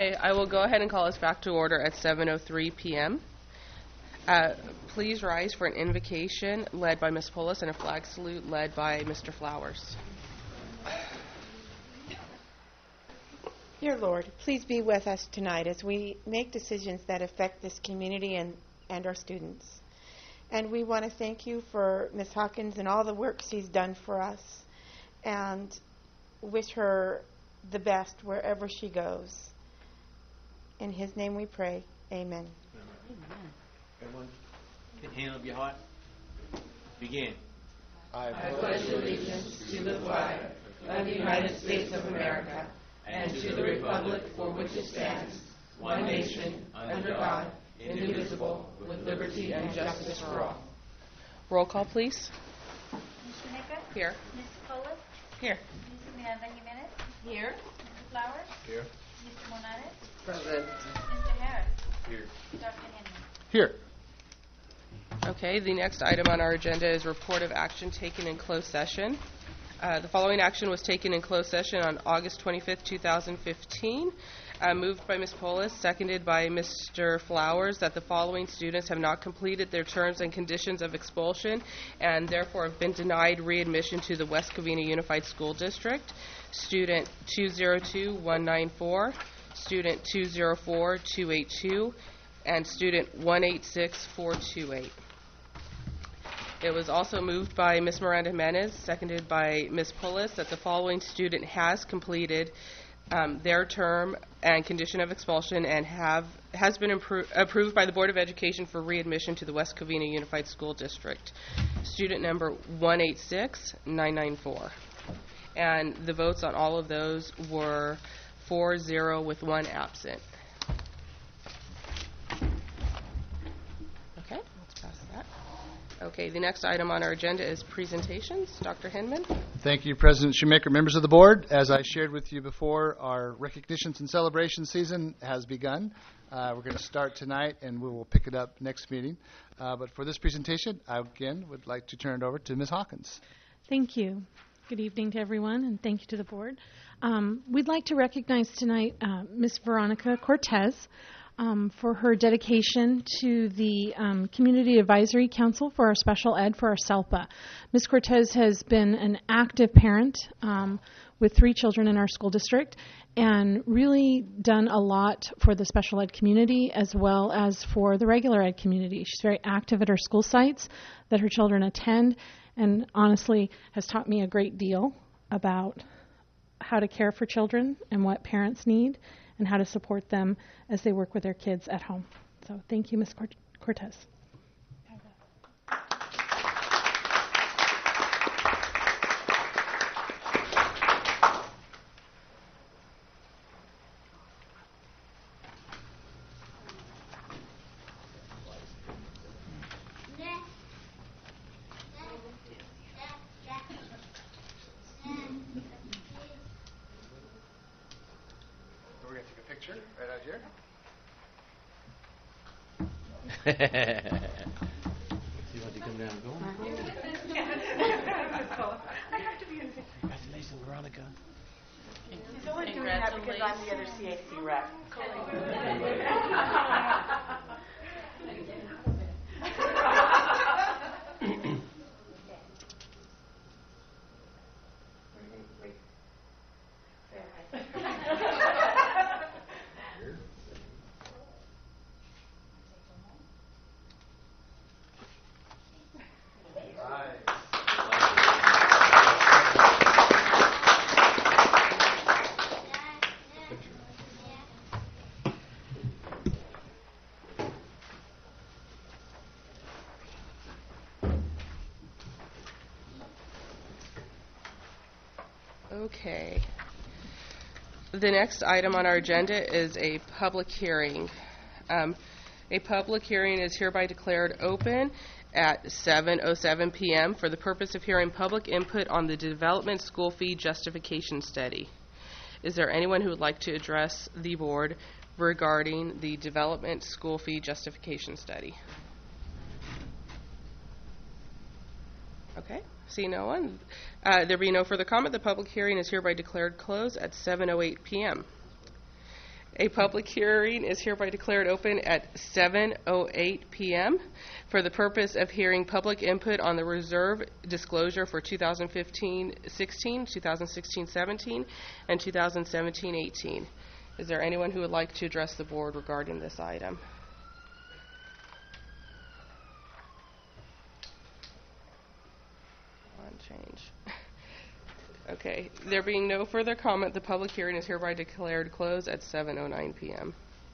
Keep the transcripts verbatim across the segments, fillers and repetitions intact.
Okay, I will go ahead and call us back to order at seven oh three p.m. Uh, please rise for an invocation led by Miz Polis and a flag salute led by Mister Flowers. Dear Lord, please be with us tonight as we make decisions that affect this community and, and our students. And we want to thank you for Miz Hawkins and all the work she's done for us, and wish her the best wherever she goes. In His name we pray. Amen. Amen. Everyone, get hand up your heart. Begin. I pledge allegiance to the flag of the United States of America and to the republic for which it stands, one nation, under God, indivisible, with liberty and justice for all. Roll call, please. Miz Schmicker? Here. Miz Polis? Here. Miz Miranda Jimenez? Here. Mister Flowers? Here. Mister Monares? Present. Mister Harris? Here. Doctor Henry? Here. Okay, the next item on our agenda is report of action taken in closed session. Uh, the following action was taken in closed session on August twenty-fifth, two thousand fifteen. Uh, moved by Miz Polis, seconded by Mister Flowers, that the following students have not completed their terms and conditions of expulsion and therefore have been denied readmission to the West Covina Unified School District. Student two zero two one nine four, student two zero four two eight two, and student one eight six four two eight. It was also moved by Miz Miranda Jimenez, seconded by Miz Polis, that the following student has completed um, their term and condition of expulsion and have has been appro- approved by the Board of Education for readmission to the West Covina Unified School District. Student number one eight six nine nine four. And the votes on all of those were four zero with one absent. Okay, let's pass that. Okay, the next item on our agenda is presentations. Doctor Hinman. Thank you, President Shoemaker, members of the board. As I shared with you before, our recognitions and celebration season has begun. Uh, we're going to start tonight, and we will pick it up next meeting. Uh, but for this presentation, I again would like to turn it over to Miz Hawkins. Thank you. Good evening to everyone, and thank you to the board. Um, we'd like to recognize tonight uh, Miz Veronica Cortez um, for her dedication to the um, Community Advisory Council for our special ed for our SELPA. Miz Cortez has been an active parent um, with three children in our school district and really done a lot for the special ed community as well as for the regular ed community. She's very active at her school sites that her children attend, and honestly has taught me a great deal about how to care for children and what parents need and how to support them as they work with their kids at home. So thank you, Miz Cort- Cortez. We're going to take a picture right out here. See what they come down and go. Congratulations, Veronica. She's only doing that because I'm the other C A C rep. Okay. The next item on our agenda is a public hearing. Um, a public hearing is hereby declared open at seven oh seven p.m. for the purpose of hearing public input on the development school fee justification study. Is there anyone who would like to address the board regarding the development school fee justification study? Okay, see no one. Uh, there be no further comment. The public hearing is hereby declared closed at seven oh eight p.m. A public hearing is hereby declared open at seven oh eight p.m. for the purpose of hearing public input on the reserve disclosure for two thousand fifteen sixteen, two thousand sixteen seventeen, and two thousand seventeen eighteen. Is there anyone who would like to address the board regarding this item? One change. Okay, there being no further comment, the public hearing is hereby declared closed at seven oh nine p.m.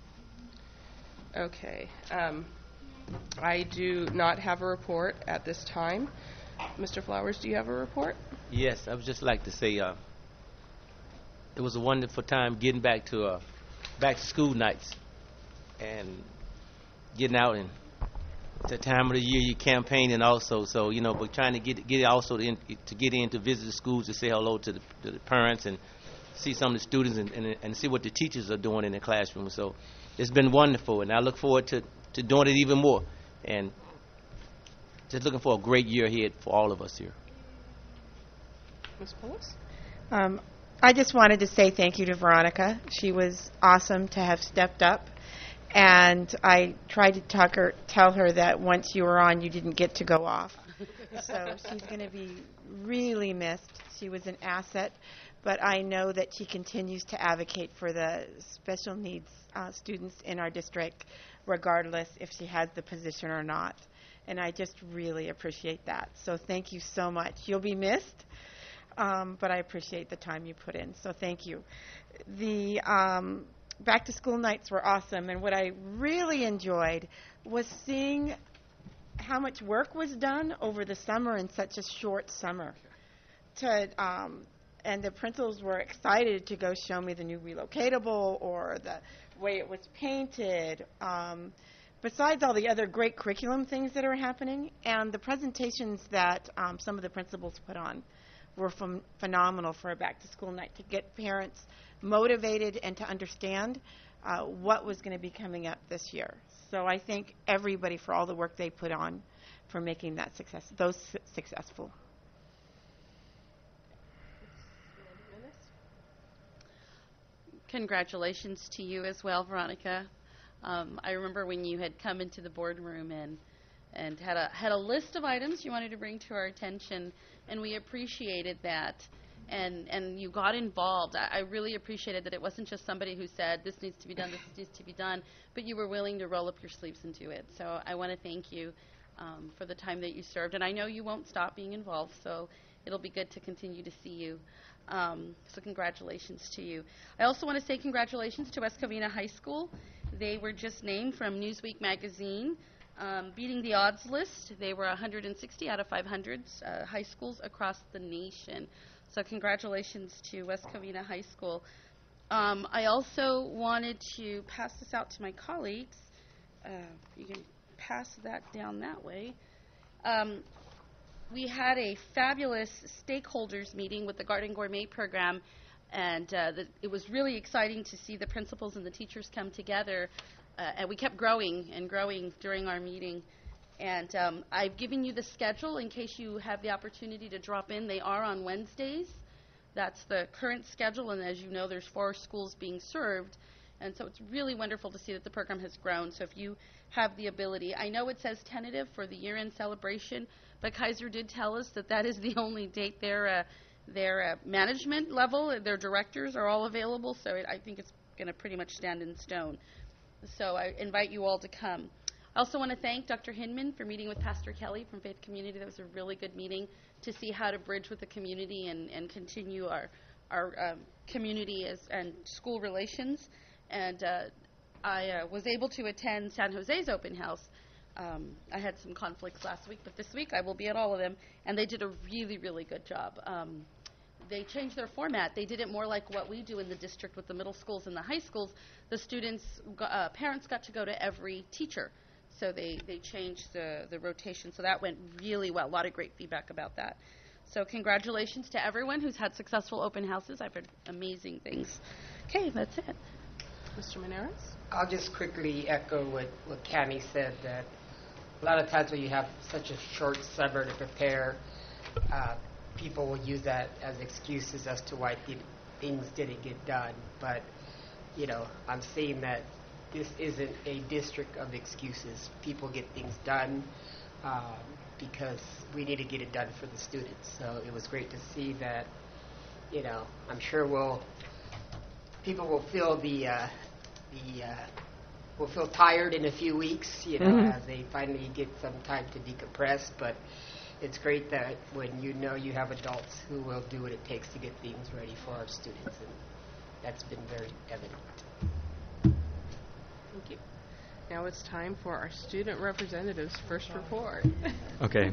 Okay, um, I do not have a report at this time. Mister Flowers, do you have a report? Yes, I would just like to say uh, it was a wonderful time getting back to uh, back to school nights and getting out, and the time of the year you campaigning also, so you know, but trying to get get also to, in, to get in to visit the schools to say hello to the, to the parents and see some of the students and, and and see what the teachers are doing in the classroom. So it's been wonderful, and I look forward to, to doing it even more, and just looking for a great year ahead for all of us here. Miz Pullis? Um, I just wanted to say thank you to Veronica. She was awesome to have stepped up. And I tried to talk her, tell her that once you were on, you didn't get to go off. So she's going to be really missed. She was an asset, but I know that she continues to advocate for the special needs uh, students in our district, regardless if she has the position or not. And I just really appreciate that. So thank you so much. You'll be missed, um, but I appreciate the time you put in. So thank you. The um, back to school nights were awesome, and what I really enjoyed was seeing how much work was done over the summer in such a short summer. To um, and the principals were excited to go show me the new relocatable or the way it was painted. Um, besides all the other great curriculum things that are happening, and the presentations that um, some of the principals put on were ph- phenomenal for a back to school night, to get parents motivated and to understand uh, what was going to be coming up this year. So I thank everybody for all the work they put on for making that success, those su- successful. Congratulations to you as well, Veronica. Um, I remember when you had come into the boardroom and and had a had a list of items you wanted to bring to our attention, and we appreciated that. And and you got involved. I, I really appreciated that it wasn't just somebody who said, this needs to be done, this needs to be done, but you were willing to roll up your sleeves and do it. So I want to thank you um, for the time that you served. And I know you won't stop being involved, so it'll be good to continue to see you. Um, so congratulations to you. I also want to say congratulations to West Covina High School. They were just named from Newsweek magazine, um, beating the odds list. They were one hundred sixty out of five hundred uh, high schools across the nation. So congratulations to West Covina High School. Um, I also wanted to pass this out to my colleagues. Uh, you can pass that down that way. Um, we had a fabulous stakeholders meeting with the Garden Gourmet program, and uh, the, it was really exciting to see the principals and the teachers come together. Uh, and we kept growing and growing during our meeting. And um, I've given you the schedule in case you have the opportunity to drop in. They are on Wednesdays. That's the current schedule, and as you know, there's four schools being served. And so it's really wonderful to see that the program has grown. So if you have the ability, I know it says tentative for the year-end celebration, but Kaiser did tell us that that is the only date their, uh, their uh, management level, their directors are all available, so it, I think it's going to pretty much stand in stone. So I invite you all to come. I also want to thank Doctor Hinman for meeting with Pastor Kelly from Faith Community. That was a really good meeting to see how to bridge with the community and, and continue our our um, community as, and school relations. And uh, I uh, was able to attend San Jose's open house. Um, I had some conflicts last week, but this week I will be at all of them, and they did a really, really good job. Um, they changed their format. They did it more like what we do in the district with the middle schools and the high schools. The students, uh, parents got to go to every teacher. So they, they changed the, the rotation. So that went really well. A lot of great feedback about that. So congratulations to everyone who's had successful open houses. I've heard amazing things. Okay, that's it. Mister Meneres? I'll just quickly echo what, what Cammie said, that a lot of times when you have such a short summer to prepare, uh, people will use that as excuses as to why th- things didn't get done. But you know, I'm seeing that this isn't a district of excuses. People get things done um, because we need to get it done for the students. So it was great to see that, you know, I'm sure we'll, people will feel the, uh, the, uh, will feel tired in a few weeks, you know, Mhm. as they finally get some time to decompress. But it's great that when you know you have adults who will do what it takes to get things ready for our students, and that's been very evident. Thank you. Now it's time for our student representative's first report. Okay.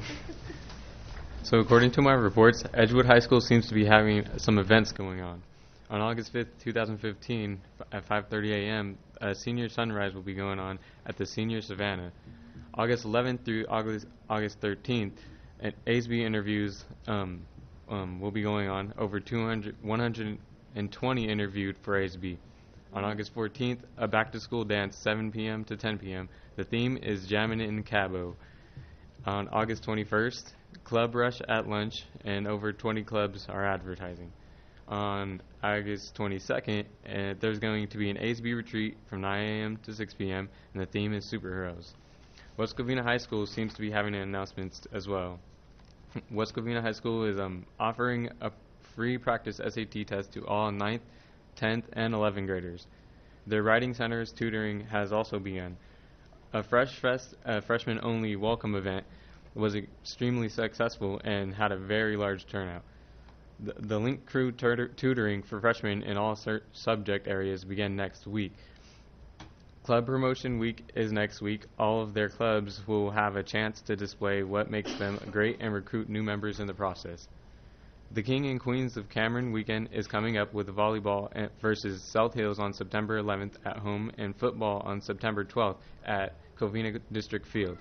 So according to my reports, Edgewood High School seems to be having some events going on. On August fifth, twenty fifteen, f- at five thirty a.m., a senior sunrise will be going on at the Senior Savannah. August eleventh through August, August thirteenth, an A S B interviews um, um, will be going on. Over two hundred, one hundred twenty interviewed for A S B. On August fourteenth, a back-to-school dance, seven p.m. to ten p.m. The theme is Jammin' in Cabo. On August twenty-first, Club Rush at lunch, and over twenty clubs are advertising. On August twenty-second, uh, there's going to be an A S B retreat from nine a.m. to six p.m., and the theme is superheroes. West Covina High School seems to be having announcements as well. West Covina High School is um, offering a free practice S A T test to all ninth, tenth, and eleventh graders. Their Writing Center's tutoring has also begun. A Fresh Fest, a freshman-only welcome event, was extremely successful and had a very large turnout. The, the Link Crew tutor- tutoring for freshmen in all cer- subject areas began next week. Club Promotion Week is next week. All of their clubs will have a chance to display what makes them great and recruit new members in the process. The King and Queens of Cameron weekend is coming up with volleyball at- versus South Hills on September eleventh at home and football on September twelfth at Covina District Field.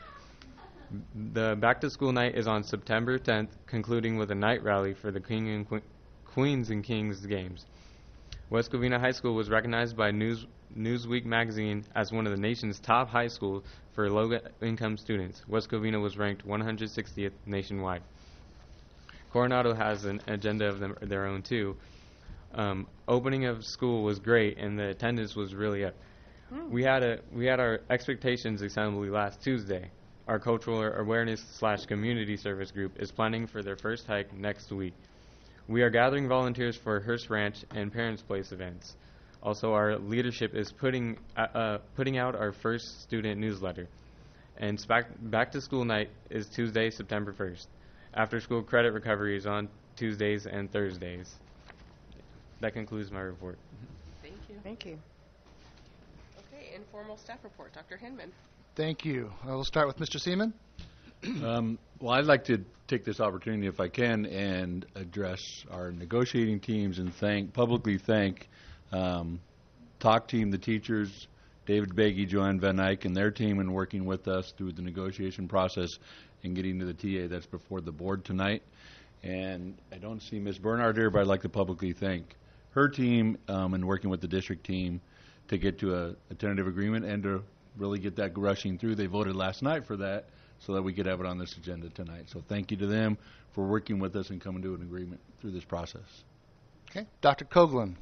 The back-to-school night is on September tenth, concluding with a night rally for the King and que- Queens and Kings games. West Covina High School was recognized by News Newsweek magazine as one of the nation's top high schools for low-income students. West Covina was ranked one hundred sixtieth nationwide. Coronado has an agenda of them, their own too. Um, opening of school was great, and the attendance was really up. We had a we had our expectations assembly last Tuesday. Our cultural awareness slash community service group is planning for their first hike next week. We are gathering volunteers for Hearst Ranch and Parents Place events. Also, our leadership is putting uh, uh, putting out our first student newsletter. And back, back to school night is Tuesday, September first. After school credit recovery is on Tuesdays and Thursdays. That concludes my report. Thank you. Thank you. Okay, informal staff report. Doctor Hinman. Thank you. I will start with Mister Seaman. Um, well, I'd like to take this opportunity, if I can, and address our negotiating teams and thank publicly thank um, Talk Team, the teachers, David Beggy, Joanne Van Eyck, and their team in working with us through the negotiation process and getting to the T A that's before the board tonight. And I don't see Miz Bernard here, but I'd like to publicly thank her team um, and working with the district team to get to a, a tentative agreement and to really get that rushing through. They voted last night for that so that we could have it on this agenda tonight. So thank you to them for working with us and coming to an agreement through this process. Okay, Doctor Coughlin.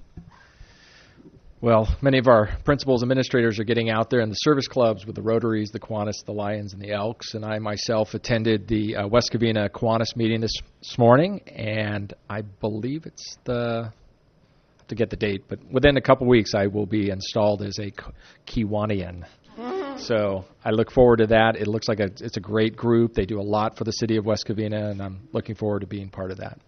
Well, many of our principals, administrators are getting out there in the service clubs with the Rotaries, the Kiwanis, the Lions, and the Elks. And I myself attended the uh, West Covina Kiwanis meeting this, this morning, and I believe it's the, I have to get the date, but within a couple weeks I will be installed as a Kiwanian. So I look forward to that. It looks like a, it's a great group. They do a lot for the city of West Covina, and I'm looking forward to being part of that.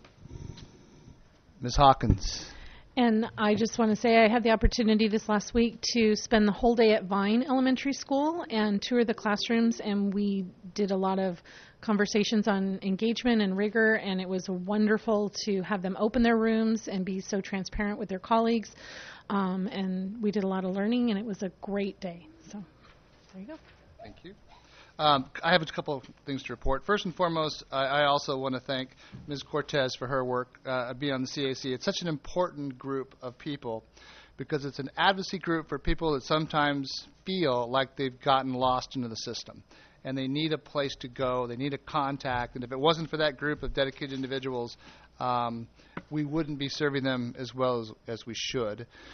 Miz Hawkins. And I just want to say I had the opportunity this last week to spend the whole day at Vine Elementary School and tour the classrooms, and we did a lot of conversations on engagement and rigor, and it was wonderful to have them open their rooms and be so transparent with their colleagues. Um, and we did a lot of learning, and it was a great day. So there you go. Thank you. Um, I have a couple of things to report. First and foremost, I, I also want to thank Miz Cortez for her work uh, being on the C A C. It's such an important group of people because it's an advocacy group for people that sometimes feel like they've gotten lost into the system. And they need a place to go. They need a contact. And if it wasn't for that group of dedicated individuals, um, we wouldn't be serving them as well as, as we should.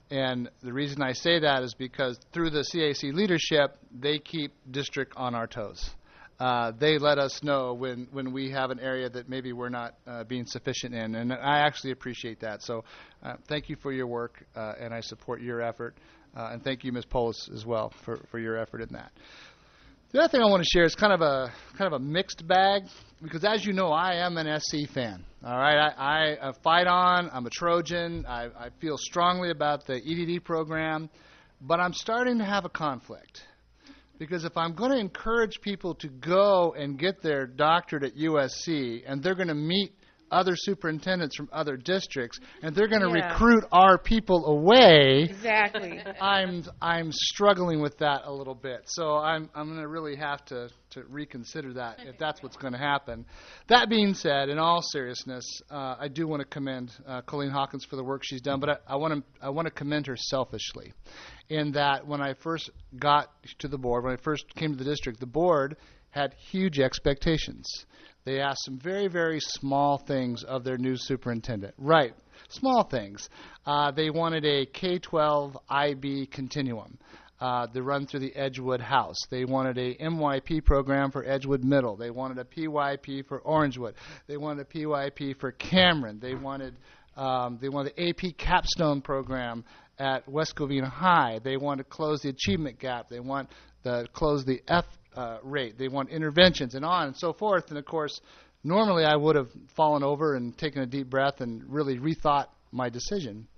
And the reason I say that is because through the C A C leadership, they keep district on our toes. Uh, they let us know when, when we have an area that maybe we're not uh, being sufficient in, and I actually appreciate that. So uh, thank you for your work, uh, and I support your effort. Uh, and thank you, Miz Polis, as well, for, for your effort in that. The other thing I want to share is kind of a kind of a mixed bag, because as you know, I am an S C fan. All right, I, I, I fight on. I'm a Trojan. I, I feel strongly about the E D D program, but I'm starting to have a conflict. Because if I'm going to encourage people to go and get their doctorate at U S C, and they're going to meet other superintendents from other districts, and they're going to Yeah. recruit our people away, Exactly. I'm I'm struggling with that a little bit. So I'm I'm going to really have to, to reconsider that if that's what's going to happen. That being said, in all seriousness, uh, I do want to commend uh, Colleen Hawkins for the work she's done, but I, I want to I want to commend her selfishly, in that when I first got to the board, when I first came to the district, the board had huge expectations. They asked some very, very small things of their new superintendent. Right, small things. Uh, they wanted a K twelve I B continuum uh, to run through the Edgewood House. They wanted a M Y P program for Edgewood Middle. They wanted a P Y P for Orangewood. They wanted a P Y P for Cameron. They wanted um, they wanted the A P capstone program at West Covina High. They want to close the achievement gap. They want to close the F uh, rate. They want interventions and on and so forth. And, of course, normally I would have fallen over and taken a deep breath and really rethought my decision.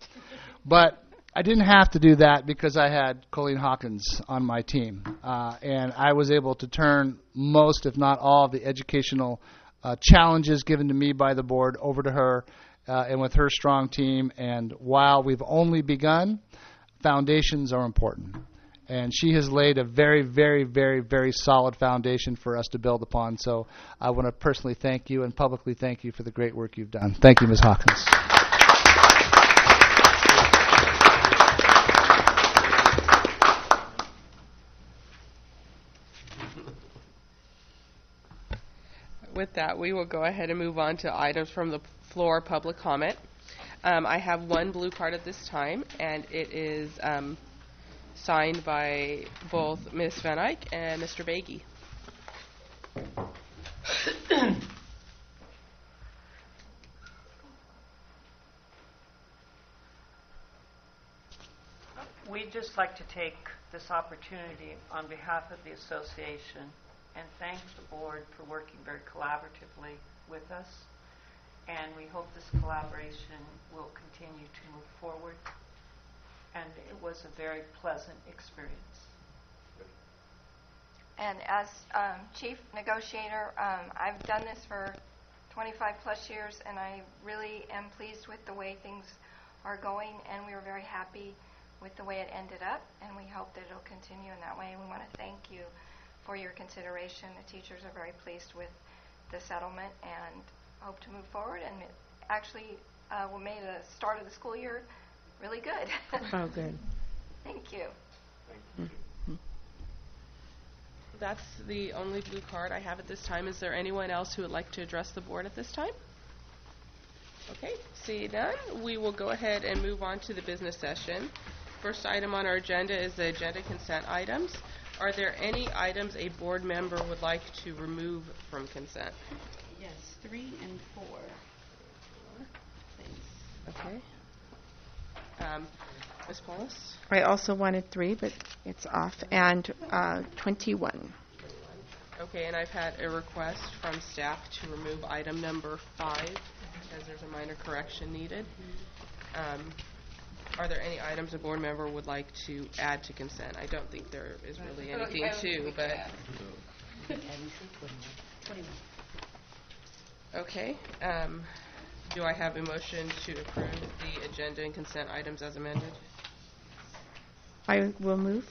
But I didn't have to do that because I had Colleen Hawkins on my team. Uh, and I was able to turn most, if not all, of the educational uh, challenges given to me by the board over to her. Uh, and with her strong team, and while we've only begun, foundations are important. And she has laid a very, very, very, very solid foundation for us to build upon. So I want to personally thank you and publicly thank you for the great work you've done. Thank you, Miz Hawkins. With that, we will go ahead and move on to items from the floor public comment. Um, I have one blue card at this time, and it is um, signed by both Miz Van Eyck and Mister Bagey. We'd just like to take this opportunity on behalf of the association and thank the board for working very collaboratively with us. And we hope this collaboration will continue to move forward. And it was a very pleasant experience. And as um, chief negotiator, um, I've done this for twenty-five plus years, and I really am pleased with the way things are going, and we were very happy with the way it ended up, and we hope that it'll continue in that way. And we want to thank you for your consideration. The teachers are very pleased with the settlement and hope to move forward, and it actually uh, we made the start of the school year really good. Oh, good. Thank you. Mm-hmm. That's the only blue card I have at this time. Is there anyone else who would like to address the board at this time? Okay, see none. We will go ahead and move on to the business session. First item on our agenda is the agenda consent items. Are there any items a board member would like to remove from consent? Yes, three and four. Please. Okay. Um, Miz Paulus? I also wanted three, but it's off, and uh, twenty-one. Okay, and I've had a request from staff to remove item number five because there's a minor correction needed. Um, are there any items a board member would like to add to consent? I don't think there is really anything to, but... Okay. Um, do I have a motion to approve the agenda and consent items as amended? I will move.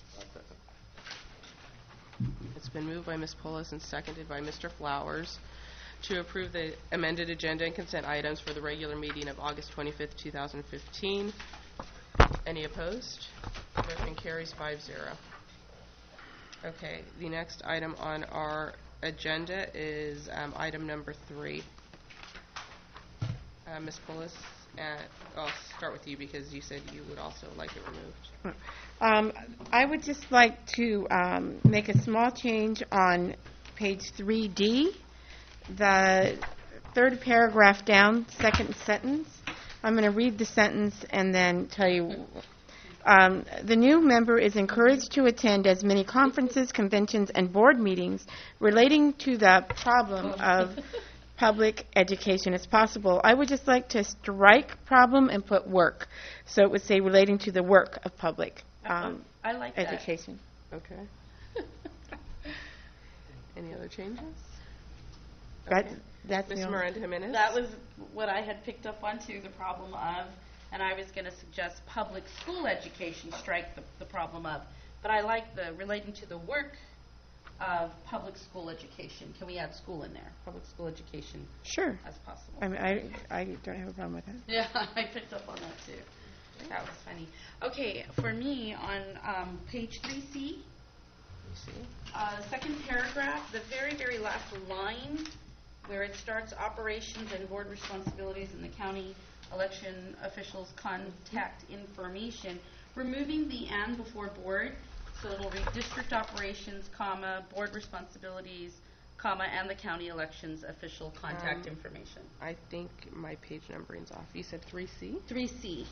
It's been moved by Miz Polis and seconded by Mister Flowers to approve the amended agenda and consent items for the regular meeting of August twenty-fifth, two thousand fifteen. Any opposed? Motion carries five zero. Okay, the next item on our agenda is um, item number three. Uh, Miz Polis, And I'll start with you because you said you would also like it removed. Um, I would just like to um, make a small change on page three D, the third paragraph down, second sentence. I'm going to read the sentence and then tell you. Um, the new member is encouraged to attend as many conferences, conventions, and board meetings relating to the problem of public education as possible. I would just like to strike problem and put work. So it would say relating to the work of public um, I like that. education. Okay. Any other changes? That, Okay. that's the Miz only- Miranda Jimenez? That was what I had picked up on too, the problem of, and I was going to suggest public school education, strike the, the problem of. But I like the relating to the work of public school education. Can we add school in there? Public school education Sure. as possible. I mean, I, I don't have a problem with that. Yeah, I picked up on that too. That was funny. Okay, for me, on um, page three C, uh, second paragraph, the very, very last line, where it starts operations and board responsibilities in the county election officials' contact information, removing the and before board, so it'll read district operations, comma, board responsibilities, comma, and the county elections official contact Um, information. I think my page numbering's off. You said three C? three C.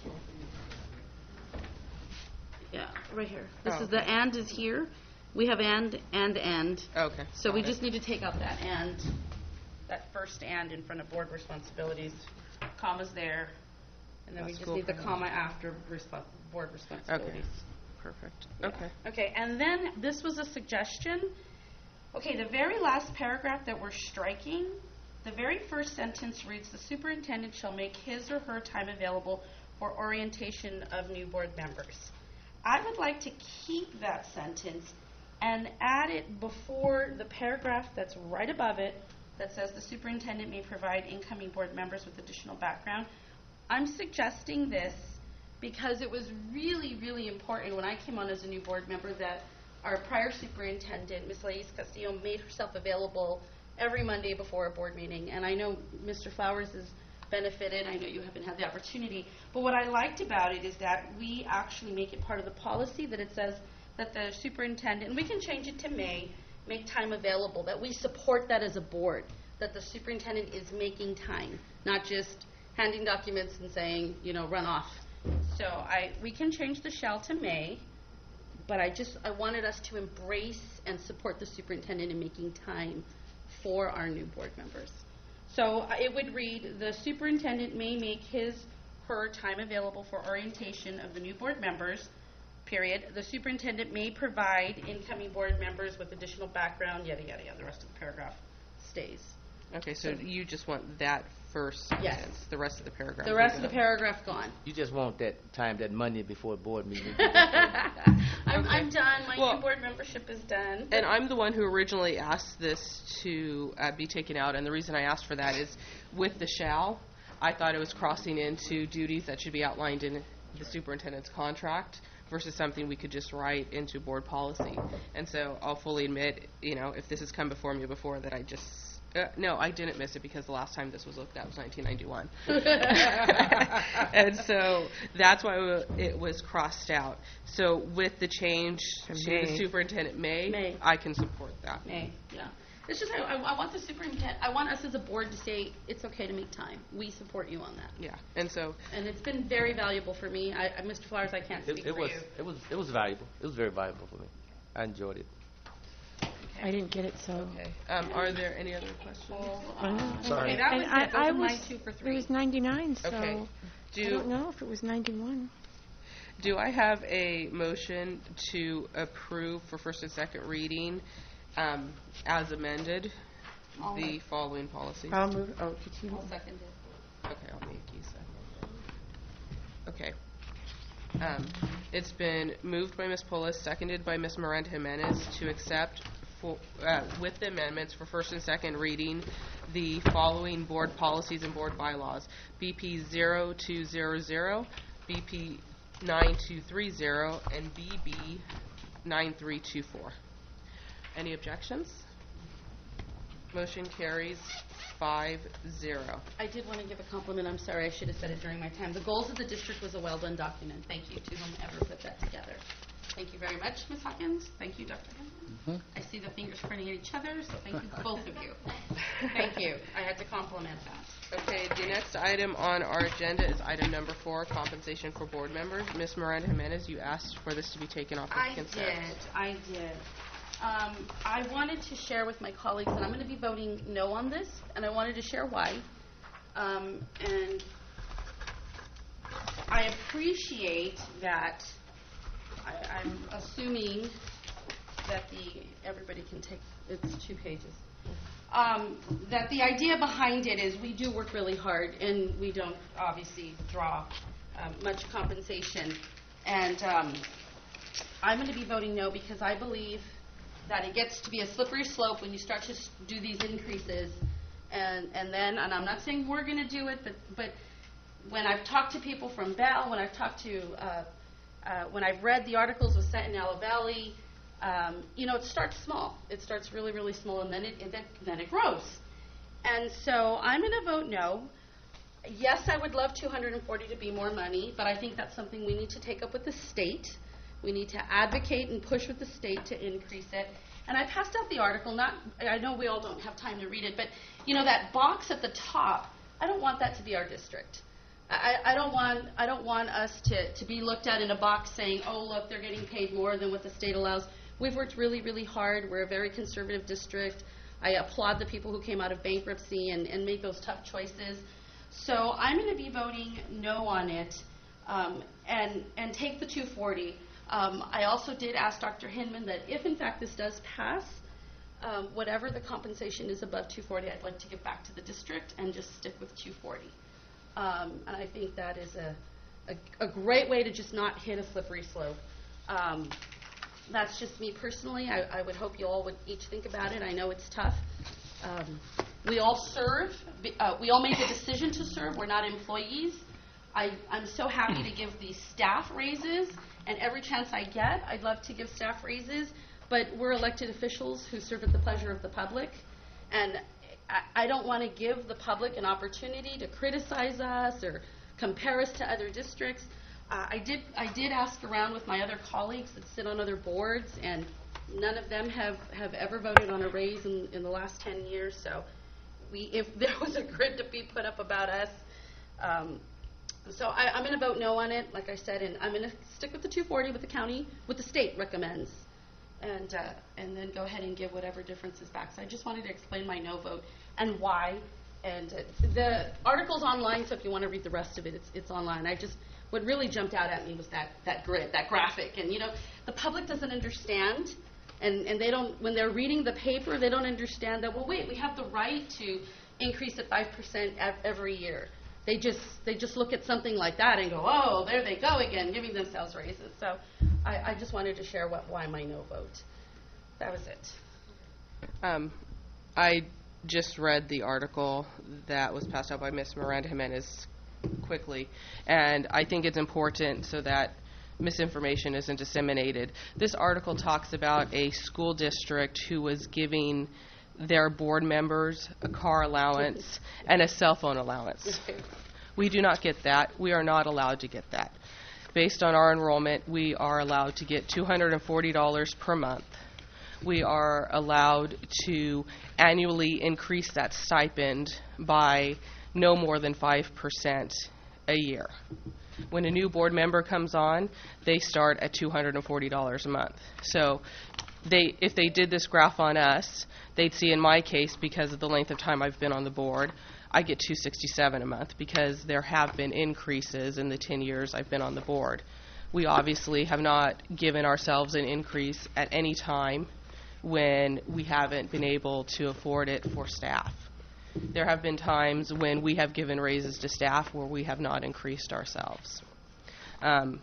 Yeah, right here. This Oh, is the okay. and is here. We have and, and, and. Okay. So we got just it. need to take out that and, that first and in front of board responsibilities. Comma's there. And then we That's just cool. need the comma after respo- board responsibilities. Perfect. Yeah. Okay. Okay, and then this was a suggestion. Okay, the very last paragraph that we're striking, the very first sentence reads, the superintendent shall make his or her time available for orientation of new board members. I would like to keep that sentence and add it before the paragraph that's right above it that says the superintendent may provide incoming board members with additional background. I'm suggesting this because it was really, really important when I came on as a new board member that our prior superintendent, Miz Lais Castillo, made herself available every Monday before a board meeting. And I know Mister Flowers has benefited. I know you haven't had the opportunity. But what I liked about it is that we actually make it part of the policy that it says that the superintendent, and we can change it to may, make time available, that we support that as a board, that the superintendent is making time, not just handing documents and saying, you know, run off. So I, we can change the shall to may, but I just, I wanted us to embrace and support the superintendent in making time for our new board members. So uh, it would read, the superintendent may make his, her time available for orientation of the new board members, period. The superintendent may provide incoming board members with additional background, yada, yada, yada. The rest of the paragraph stays. Okay, so you just want that first sentence. Yes. The rest of the paragraph. The will rest of go. the paragraph gone. You just want that time, that Monday before board meeting. I'm, I'm done. My Well- new board membership is done. And I'm the one who originally asked this to uh, be taken out, and the reason I asked for that is with the shall, I thought it was crossing into duties that should be outlined in the superintendent's contract versus something we could just write into board policy. And so I'll fully admit, you know, if this has come before me before, that I just Uh, no, I didn't miss it because the last time this was looked at was nineteen ninety-one. And so that's why it was crossed out. So with the change to May. the superintendent may, May. I can support that. May, yeah. It's just, I, I want the superintendent, I want us as a board to say, it's okay to make time. We support you on that. Yeah, and so And it's been very valuable for me. I, I Mister Flowers, I can't It, speak it for was, you. it was, it was valuable. It was very valuable for me. I enjoyed it. I didn't get it, so. okay. Um, are there any other questions? Uh, Sorry. Okay, that was And I- it. Those I are my was- two for It three. was ninety-nine, so Okay. I Do don't know if it was ninety-one. do I have a motion to approve for first and second reading um, as amended I'll- the following policies? I'll move, oh, could you? I'll second it. Okay, I'll make you second. Okay. Um, It's been moved by Miz Polis, seconded by Miz Miranda Jimenez to accept, for, uh, with the amendments for first and second reading, the following board policies and board bylaws: B P zero two zero zero, B P nine two three zero, and B B nine three two four. Any objections? Motion carries five zero. I did want to give a compliment. I'm sorry, I should have said it during my time. The goals of the district was a well-done document. Thank you to whomever put that together. Thank you very much, Miz Hawkins. Thank you, Doctor Hinman. I see the fingers pointing at each other, so thank you, both of you. Thank you. I had to compliment that. Okay, the next item on our agenda is item number four, compensation for board members. Miz Miranda Jimenez, you asked for this to be taken off of I consent. did. I did. Um, I wanted to share with my colleagues, and I'm going to be voting no on this, and I wanted to share why. Um, and I appreciate that. I, I'm assuming that the everybody can take it's two pages. Um, that the idea behind it is we do work really hard, and we don't obviously draw um, much compensation. And um, I'm going to be voting no because I believe that it gets to be a slippery slope when you start to s- do these increases, and and then, and I'm not saying we're going to do it, but but when I've talked to people from Bell, when I've talked to, uh, uh, when I've read the articles with Centinela Valley, um, you know, it starts small. It starts really, really small, and then it, and then, then it grows. And so I'm going to vote no. Yes, I would love two hundred forty to be more money, but I think that's something we need to take up with the state. We need to advocate and push with the state to increase it. And I passed out the article. Not, I know we all don't have time to read it, but you know that box at the top. I don't want that to be our district. I, I don't want. I don't want us to, to be looked at in a box saying, "Oh, look, they're getting paid more than what the state allows." We've worked really, really hard. We're a very conservative district. I applaud the people who came out of bankruptcy and, and made those tough choices. So I'm going to be voting no on it, um, and and take the two forty. Um, I also did ask Doctor Hinman that if, in fact, this does pass, um, whatever the compensation is above two forty, I'd like to give back to the district and just stick with two forty. Um, and I think that is a, a, a great way to just not hit a slippery slope. Um, that's just me personally. I, I would hope you all would each think about it. I know it's tough. Um, we all serve. Uh, we all make a decision to serve. We're not employees. I, I'm so happy to give these staff raises. And every chance I get, I'd love to give staff raises, but we're elected officials who serve at the pleasure of the public, and I, I don't want to give the public an opportunity to criticize us or compare us to other districts. Uh, I did I did ask around with my other colleagues that sit on other boards, and none of them have, have ever voted on a raise in, in the last ten years, so we if there was a grid to be put up about us, um, So I, I'm going to vote no on it, like I said, and I'm going to stick with the two forty with the county, what the state recommends, and uh, and then go ahead and give whatever difference is back. So I just wanted to explain my no vote and why. And uh, the article's online, so if you want to read the rest of it, it's it's online. I just what really jumped out at me was that that grid, that graphic, and you know the public doesn't understand, and and they don't when they're reading the paper, they don't understand that. Well, wait, we have the right to increase it five percent every year. They just they just look at something like that and go, oh, there they go again, giving themselves raises. So I, I just wanted to share what why my no vote. That was it. Um, I just read the article that was passed out by Miz Miranda Jimenez quickly, and I think it's important so that misinformation isn't disseminated. This article talks about a school district who was giving their board members a car allowance and a cell phone allowance. We do not get that. We are not allowed to get that. Based on our enrollment, we are allowed to get two hundred forty dollars per month. We are allowed to annually increase that stipend by no more than five percent a year. When a new board member comes on, they start at two hundred forty dollars a month. So they, if they did this graph on us, they'd see in my case, because of the length of time I've been on the board, I get two hundred sixty-seven dollars a month because there have been increases in the ten years I've been on the board. We obviously have not given ourselves an increase at any time when we haven't been able to afford it for staff. There have been times when we have given raises to staff where we have not increased ourselves. Um,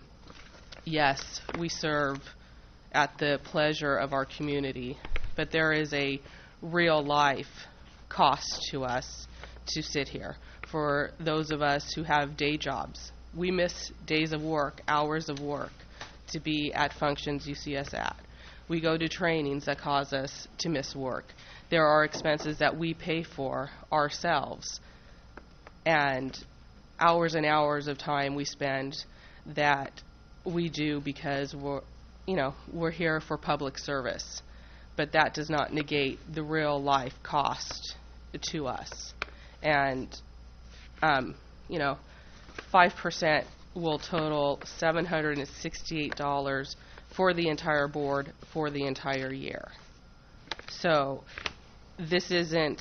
yes, we serve at the pleasure of our community, but there is a real life cost to us to sit here. For those of us who have day jobs, we miss days of work, hours of work, to be at functions you see us at. We go to trainings that cause us to miss work. There are expenses that we pay for ourselves, and hours and hours of time we spend that we do because we're, you know, we're here for public service. But that does not negate the real life cost to us. And, um, you know, five percent will total seven hundred sixty-eight dollars for the entire board for the entire year. So this isn't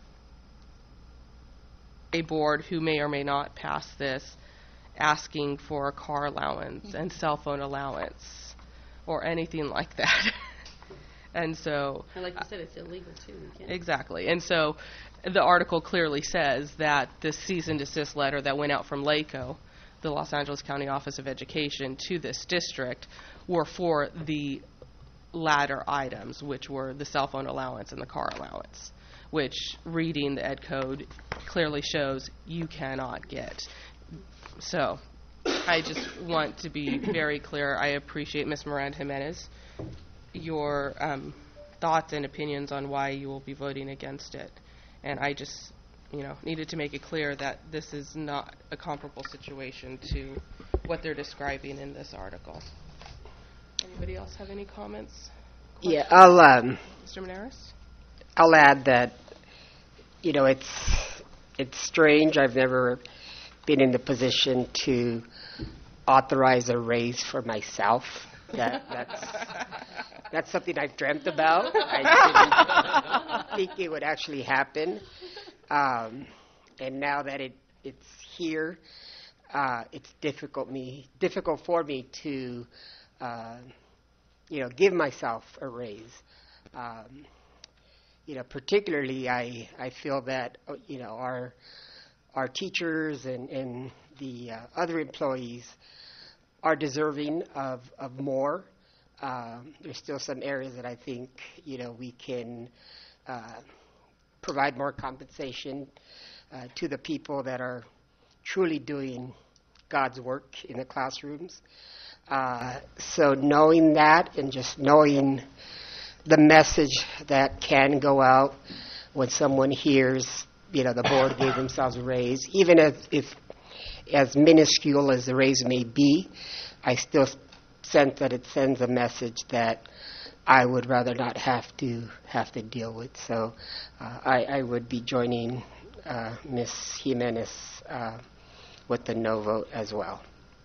a board who may or may not pass this asking for a car allowance and cell phone allowance or anything like that. And so, And like you said, it's illegal too. We can't. exactly. And so the article clearly says that the cease and desist letter that went out from LACO, the Los Angeles County Office of Education, to this district were for the latter items, which were the cell phone allowance and the car allowance, which reading the ed code clearly shows you cannot get. So I just want to be very clear. I appreciate Miz Miranda Jimenez, your um, thoughts and opinions on why you will be voting against it. And I just, you know, needed to make it clear that this is not a comparable situation to what they're describing in this article. Anybody else have any comments? Yeah, I'll um, Mister Menares? I'll add that, you know, it's it's strange. I've never been in the position to authorize a raise for myself. That that's that's something I've dreamt about. I didn't think it would actually happen, um, and now that it it's here, uh, it's difficult me difficult for me to, uh, you know, give myself a raise. Um, you know, particularly I I feel that uh, you know our our teachers and and the uh, other employees are deserving of, of more. Um, there's still some areas that I think, you know, we can uh, provide more compensation uh, to the people that are truly doing God's work in the classrooms. Uh, so knowing that and just knowing the message that can go out when someone hears, you know, the board gave themselves a raise, even if, if as minuscule as the raise may be, I still sense that it sends a message that I would rather not have to have to deal with. So uh, I, I would be joining uh, Miz Jimenez uh, with the no vote as well.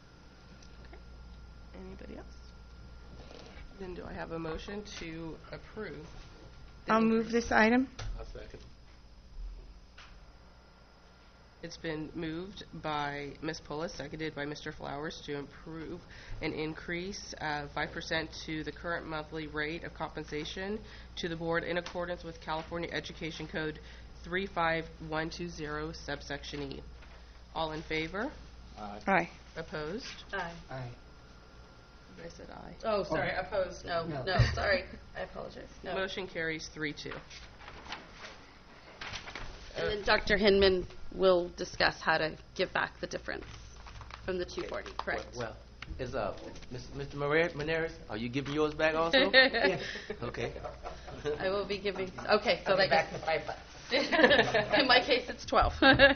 Anybody else? Then do I have a motion to approve? the I'll move increase? this item. I'll second. It's been moved by Miz Pullis, seconded by Mister Flowers, to approve an increase of five percent to the current monthly rate of compensation to the board in accordance with California Education Code three five one two zero, subsection E. All in favor? Aye. Aye. Opposed? Aye. Aye. I said aye. Oh, sorry, opposed. No, No. no, sorry. I apologize. No. Motion carries three two. And then Doctor Hinman will discuss how to give back the difference from the two forty, correct? Well, is uh, Mister Moraes- Menares, are you giving yours back also? Yes. Okay. I will be giving, okay, so I'll that be back to five bucks. in my case, it's twelve.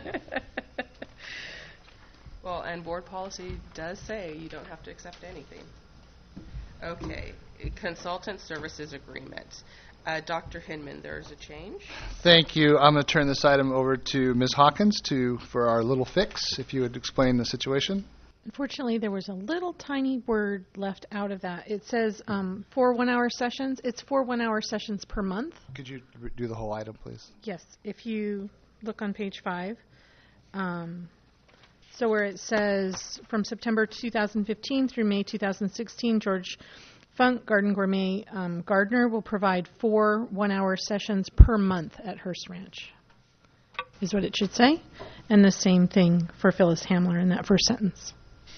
Well, and board policy does say you don't have to accept anything. Okay, consultant services agreement. Uh, Doctor Hinman, there's a change. Thank you. I'm going to turn this item over to Miz Hawkins to for our little fix, if you would explain the situation. Unfortunately, there was a little tiny word left out of that. It says um, four one-hour sessions. It's four one-hour sessions per month. Could you re- do the whole item, please? Yes, if you look on page five. Um, so where it says from September two thousand fifteen through May two thousand sixteen, George Funk Garden Gourmet um, Gardener will provide four one-hour sessions per month at Hearst Ranch, is what it should say. And the same thing for Phyllis Hamler in that first sentence.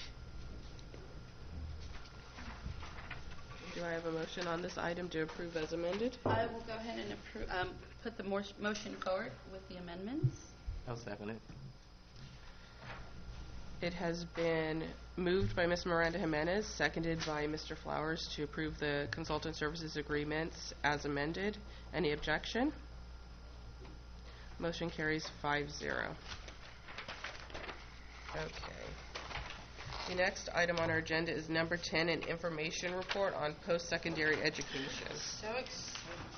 Do I have a motion on this item to approve as amended? I will go ahead and approve, um, put the mor- motion forward with the amendments. I'll second it. It has been Moved by Miz Miranda Jimenez, seconded by Mister Flowers to approve the consultant services agreements as amended. Any objection? Motion carries five zero. Okay. The next item on our agenda is number ten, an information report on post-secondary education. So excited.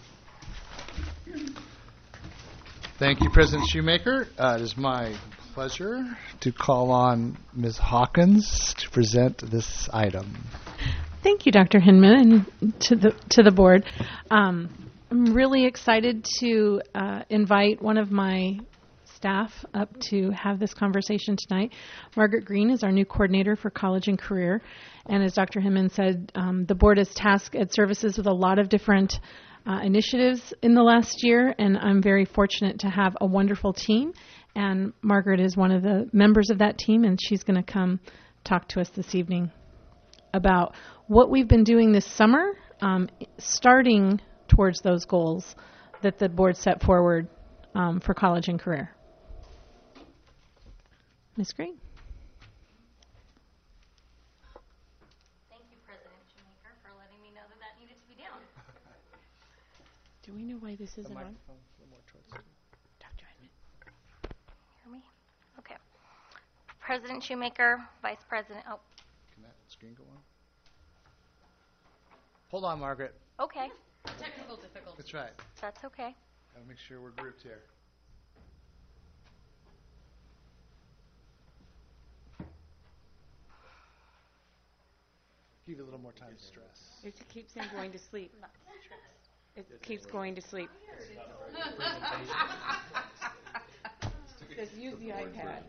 Thank you, President Shoemaker. Uh, it is my pleasure to call on Miz Hawkins to present this item. Thank you, Doctor Hinman, and to the to the board. Um, I'm really excited to uh, invite one of my staff up to have this conversation tonight. Margaret Green is our new coordinator for college and career, and as Doctor Hinman said, um, the board has tasked Ed Services with a lot of different uh, initiatives in the last year, and I'm very fortunate to have a wonderful team. And Margaret is one of the members of that team, and she's going to come talk to us this evening about what we've been doing this summer, um, starting towards those goals that the board set forward um, for college and career. Miz Green. Thank you, President Shoemaker, for letting me know that that needed to be down. Do we know why this isn't on? Hear me? Okay. President Shoemaker, Vice President, oh, Can that screen go on? Hold on, Margaret. okay. Technical difficulties. That's right. That's okay. Gotta make sure we're grouped here. Give you a little more time to stress. It keeps him going to sleep. It keeps going to sleep. Says use the iPad.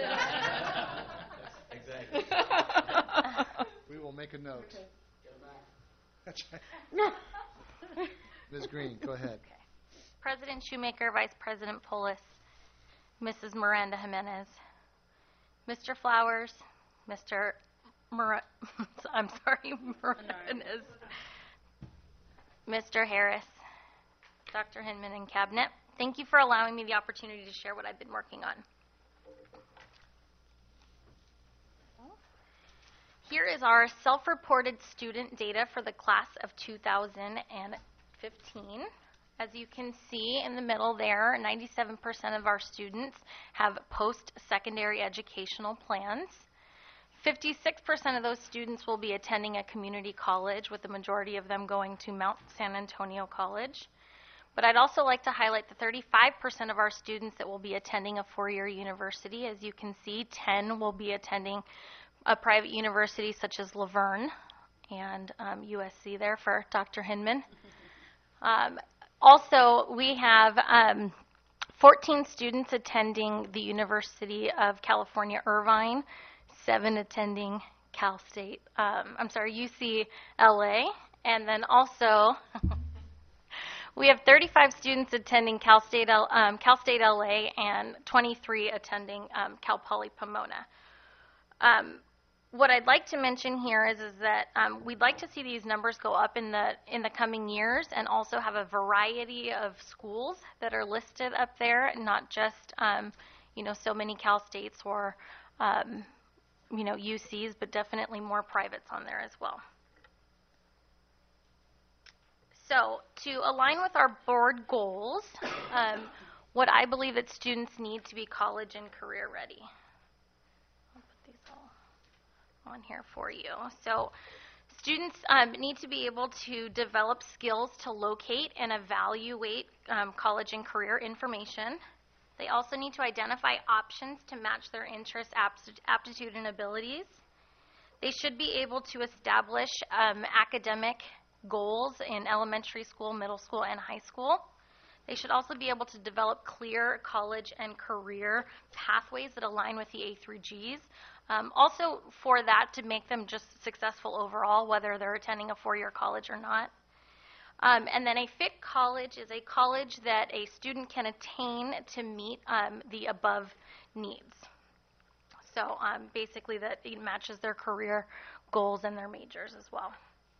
Exactly. We will make a note. That's right. Miz Green, go ahead. Okay. President Shoemaker, Vice President Polis, Missus Miranda Jimenez, Mister Flowers, Mister Mar- I'm sorry, Miranda, Mister Harris, Doctor Hinman, and Cabinet. Thank you for allowing me the opportunity to share what I've been working on. Here is our self-reported student data for the class of two thousand fifteen. As you can see in the middle there, ninety-seven percent of our students have post-secondary educational plans. fifty-six percent of those students will be attending a community college, with the majority of them going to Mount San Antonio College. But I'd also like to highlight the thirty-five percent of our students that will be attending a four-year university. As you can see, ten will be attending a private university such as Laverne and um, U S C there for Doctor Hinman. Um, also, we have um, fourteen students attending the University of California, Irvine, seven attending Cal State, um, I'm sorry, U C L A, and then also we have thirty-five students attending Cal State, L, um, Cal State L A and twenty-three attending um, Cal Poly Pomona. Um, What I'd like to mention here is, is that um, we'd like to see these numbers go up in the in the coming years, and also have a variety of schools that are listed up there, not just um, you know so many Cal States or um, you know U Cs, but definitely more privates on there as well. So to align with our board goals, um, what I believe that students need to be college and career ready. On here for you. So students um, need to be able to develop skills to locate and evaluate um, college and career information. They also need to identify options to match their interests, apti- aptitude, and abilities. They should be able to establish um, academic goals in elementary school, middle school, and high school. They should also be able to develop clear college and career pathways that align with the A through Gs. Um, also for that to make them just successful overall, whether they're attending a four-year college or not. Um, and then a fit college is a college that a student can attain to meet um, the above needs. So um, basically that it matches their career goals and their majors as well.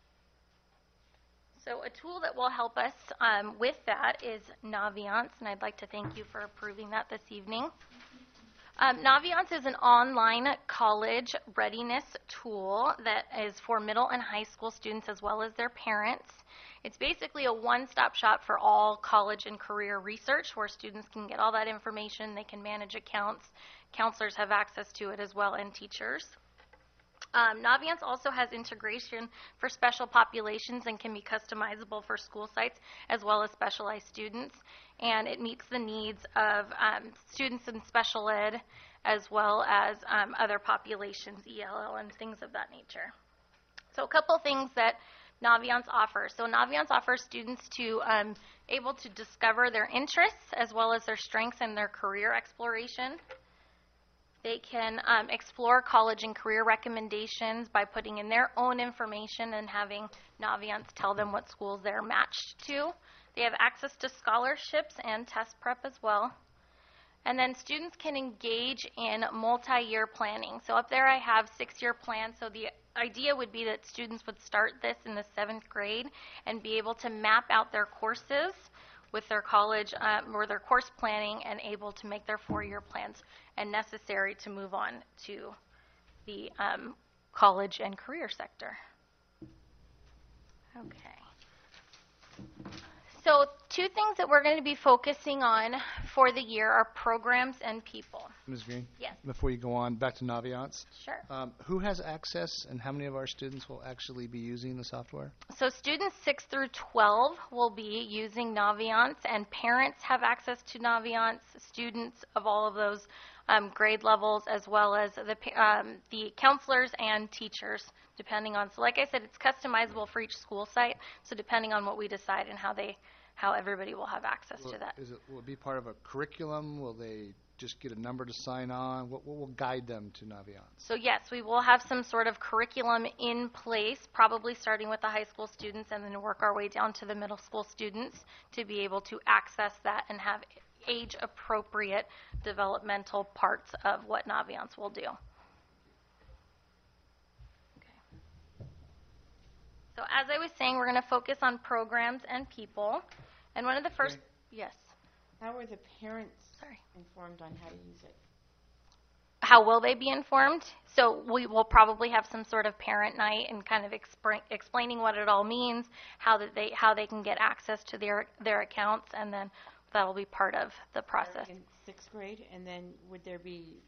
So a tool that will help us um, with that is Naviance, and I'd like to thank you for approving that this evening. Um, Naviance is an online college readiness tool that is for middle and high school students as well as their parents. It's basically a one-stop shop for all college and career research where students can get all that information. They can manage accounts. Counselors have access to it as well, and teachers. Um, Naviance also has integration for special populations and can be customizable for school sites as well as specialized students. And it meets the needs of um, students in special ed as well as um, other populations, E L L and things of that nature. So a couple things that Naviance offers. So Naviance offers students to um, able to discover their interests as well as their strengths and their career exploration. They can um, explore college and career recommendations by putting in their own information and having Naviance tell them what schools they're matched to. They have access to scholarships and test prep as well. And then students can engage in multi-year planning. So up there I have six-year plans. So the idea would be that students would start this in the seventh grade and be able to map out their courses with their college um, or their course planning and able to make their four-year plans and necessary to move on to the um, college and career sector. Okay. So two things that we're going to be focusing on for the year are programs and people. Miz Green? Yes. Before you go on, back to Naviance. Sure. Um, who has access and how many of our students will actually be using the software? So students six through twelve will be using Naviance, and parents have access to Naviance, students of all of those um, grade levels, as well as the, um, the counselors and teachers, depending on. So like I said, it's customizable for each school site, so depending on what we decide and how they how everybody will have access will, to that. Is it, will it be part of a curriculum? Will they just get a number to sign on? What, what will guide them to Naviance? So yes, we will have some sort of curriculum in place, probably starting with the high school students and then work our way down to the middle school students to be able to access that and have age-appropriate developmental parts of what Naviance will do. Okay. So as I was saying, we're going to focus on programs and people. And one of the first, Okay. yes. How are the parents Sorry. informed on how to use it? How will they be informed? So we will probably have some sort of parent night and kind of expra- explaining what it all means, how that they how they can get access to their their accounts, and then that will be part of the process. In sixth grade, and then would there be,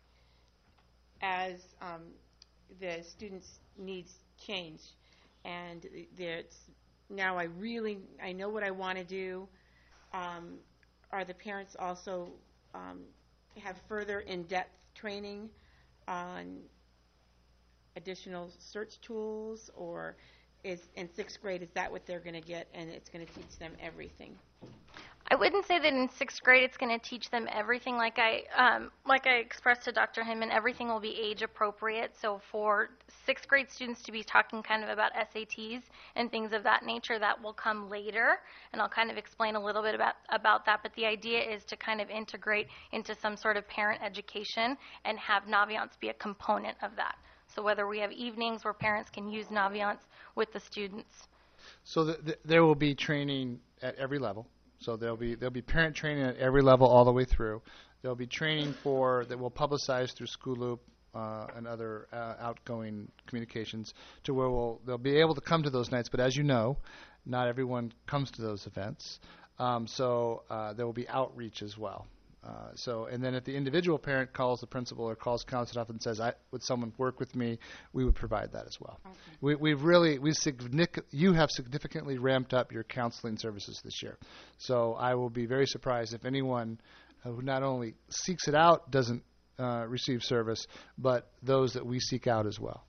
as um, the students' needs change, and there's now I really I know what I want to do. Um, are the parents also um, have further in-depth training on additional search tools, or is in sixth grade, is that what they're going to get, and it's going to teach them everything? I wouldn't say that in sixth grade it's going to teach them everything. Like I um, like I expressed to Doctor Hinman, everything will be age appropriate. So for sixth grade students to be talking kind of about S A Ts and things of that nature, that will come later, and I'll kind of explain a little bit about, about that. But the idea is to kind of integrate into some sort of parent education and have Naviance be a component of that. So whether we have evenings where parents can use Naviance with the students. So the, the, there will be training at every level. So there'll be there'll be parent training at every level all the way through. There'll be training for that we'll publicize through School Loop uh, and other uh, outgoing communications to where we'll they'll be able to come to those nights. But as you know, not everyone comes to those events. Um, so uh, there will be outreach as well. Uh, so and then if the individual parent calls the principal or calls counselor up and says, I, "Would someone work with me?" we would provide that as well. Okay. We, we've really we significant you have significantly ramped up your counseling services this year. So I will be very surprised if anyone who not only seeks it out doesn't uh, receive service, but those that we seek out as well.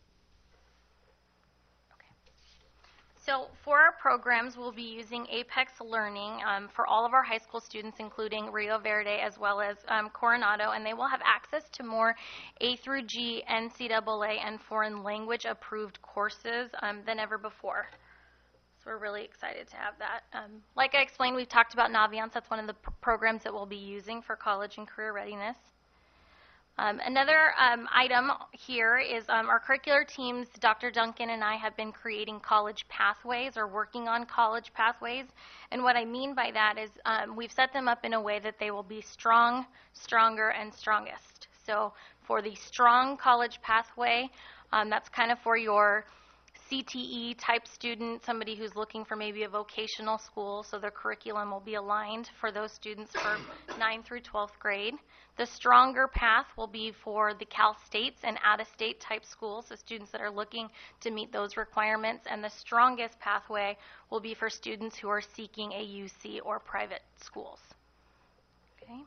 So for our programs, we'll be using Apex Learning um, for all of our high school students, including Rio Verde as well as um, Coronado, and they will have access to more A through G, N C double A, and foreign language approved courses um, than ever before. So we're really excited to have that. Um, like I explained, we've talked about Naviance. That's one of the pr- programs that we'll be using for college and career readiness. Um, another um, item here is um, our curricular teams. Doctor Duncan and I have been creating college pathways or working on college pathways. And what I mean by that is um, we've set them up in a way that they will be strong, stronger, and strongest. So for the Strong College Pathway, um, that's kind of for your C T E type student, somebody who's looking for maybe a vocational school, so their curriculum will be aligned for those students for ninth through twelfth grade. The Stronger Path will be for the Cal States and out-of-state type schools, so students that are looking to meet those requirements. And the Strongest Pathway will be for students who are seeking a U C or private schools. Okay.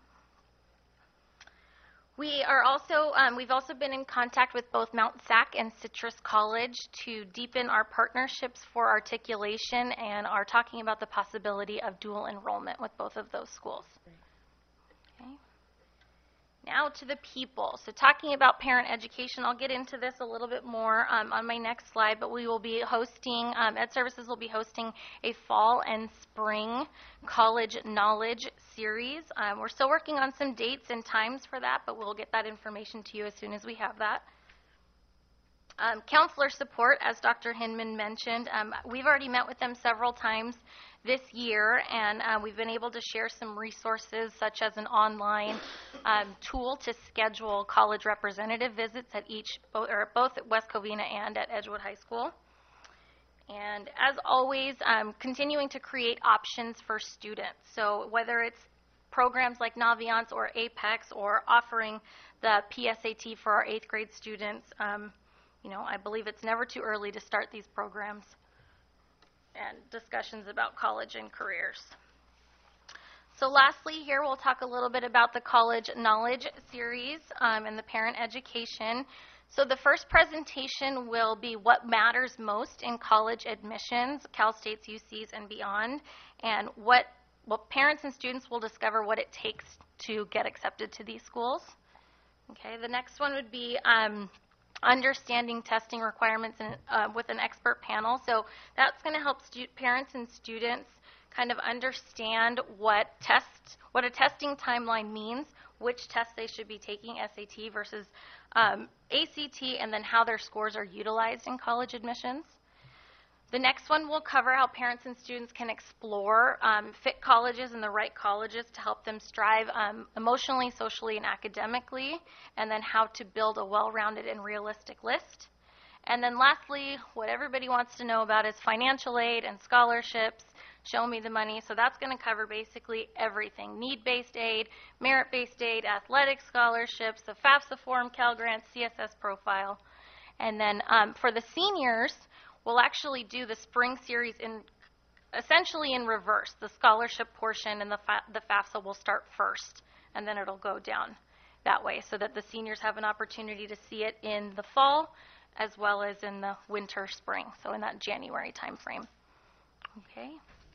We are also, um, we've also been in contact with both Mount Sac and Citrus College to deepen our partnerships for articulation, and are talking about the possibility of dual enrollment with both of those schools. Okay. Now to the people. So talking about parent education, I'll get into this a little bit more um, on my next slide, but we will be hosting, um, Ed Services will be hosting a fall and spring college knowledge series. Um, we're still working on some dates and times for that, but we'll get that information to you as soon as we have that. Um, counselor support, as Doctor Hinman mentioned, um, we've already met with them several times this year, and uh, we've been able to share some resources such as an online um, tool to schedule college representative visits at each, or both at West Covina and at Edgewood High School. And as always, um, continuing to create options for students. So whether it's programs like Naviance or Apex, or offering the P S A T for our eighth grade students, um, you know, I believe it's never too early to start these programs and discussions about college and careers. So lastly, here we'll talk a little bit about the College Knowledge series um, and the parent education. So the first presentation will be what matters most in college admissions, Cal States, U Cs, and beyond, and what, what parents and students will discover what it takes to get accepted to these schools. Okay, the next one would be um, understanding testing requirements in, uh, with an expert panel. So that's going to help stu- parents and students kind of understand what test, what a testing timeline means, which tests they should be taking, S A T versus um, A C T, and then how their scores are utilized in college admissions. The next one will cover how parents and students can explore um, fit colleges and the right colleges to help them strive um, emotionally, socially, and academically, and then how to build a well-rounded and realistic list. And then lastly, what everybody wants to know about is financial aid and scholarships, show me the money. So that's going to cover basically everything: need-based aid, merit-based aid, athletic scholarships, the FAFSA form, Cal Grants, C S S profile. And then um, for the seniors, we'll actually do the spring series in essentially in reverse. The scholarship portion and the, fa- the FAFSA will start first, and then it'll go down that way, so that the seniors have an opportunity to see it in the fall as well as in the winter, spring, so in that January time frame. Okay.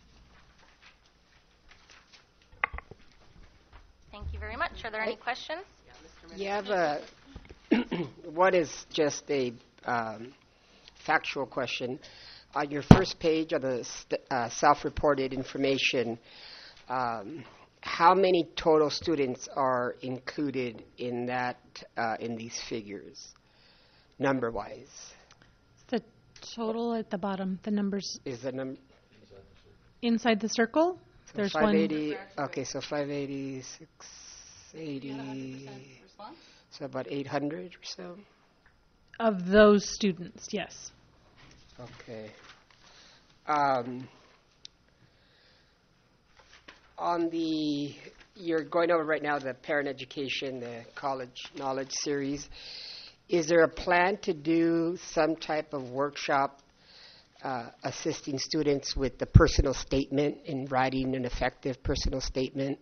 Thank you very much. Are there any questions? You have a, what is just a um, factual question. On your first page of the st- uh, self-reported information, um, how many total students are included in that, uh, in these figures, number-wise? The total at the bottom, the numbers Is the number inside the circle? so There's five eighty? one. Okay, so five eighty, six eighty. So about eight hundred or so. Of those students, yes. Okay. Um, on the, you're going over right now the parent education, the college knowledge series. Is there a plan to do some type of workshop uh, assisting students with the personal statement, in writing an effective personal statement?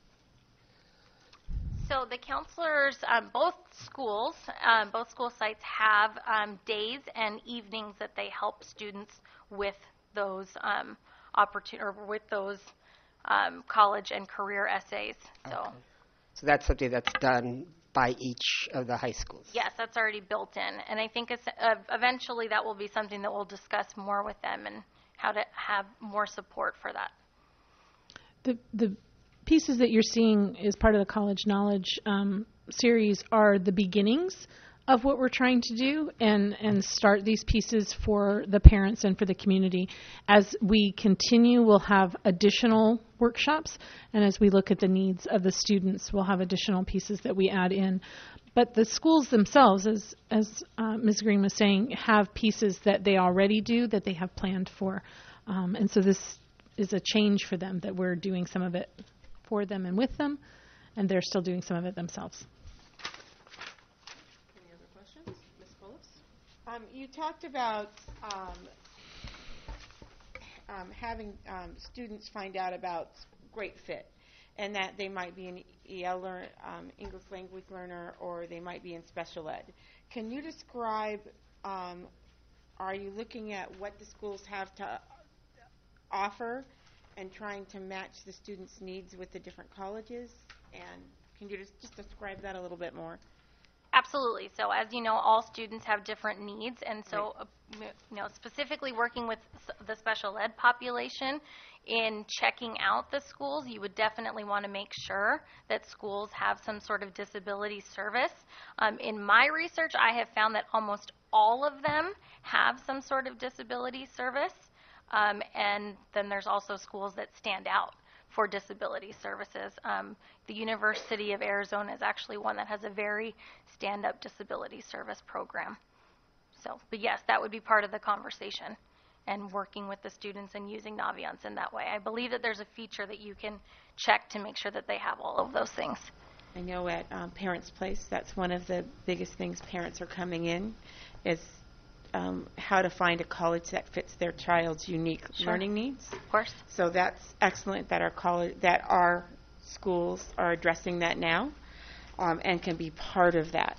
So the counselors, um, both schools, um, both school sites have um, days and evenings that they help students with those um, opportun- or with those um, college and career essays. So, Okay. So that's something that's done by each of the high schools. yes, that's already built in, and I think it's, uh, eventually that will be something that we'll discuss more with them and how to have more support for that. The the pieces that you're seeing as part of the College Knowledge um, series are the beginnings of what we're trying to do and, and start these pieces for the parents and for the community. As we continue, we'll have additional workshops, and as we look at the needs of the students, we'll have additional pieces that we add in. But the schools themselves, as, as uh, Miz Green was saying, have pieces that they already do that they have planned for. Um, and so this is a change for them, that we're doing some of it for them and with them, and they're still doing some of it themselves. Any other questions? Miz Phillips? Um, you talked about um, um, having um, students find out about Great Fit, and that they might be an E L learner, um, English language learner, or they might be in special ed. Can you describe, um, are you looking at what the schools have to offer and trying to match the students' needs with the different colleges? And can you just, just describe that a little bit more? Absolutely. So as you know, all students have different needs, and so uh, you know, specifically working with s- the special ed population in checking out the schools, you would definitely want to make sure that schools have some sort of disability service. Um, in my research, I have found that almost all of them have some sort of disability service, um, and then there's also schools that stand out for disability services. Um, the University of Arizona is actually one that has a very stand-up disability service program. So, but yes, that would be part of the conversation and working with the students and using Naviance in that way. I believe that there's a feature that you can check to make sure that they have all of those things. I know at um, Parents Place, that's one of the biggest things parents are coming in, is um, how to find a college that fits their child's unique Sure. learning needs. Of course. So that's excellent that our college, that our schools are addressing that now, um, and can be part of that.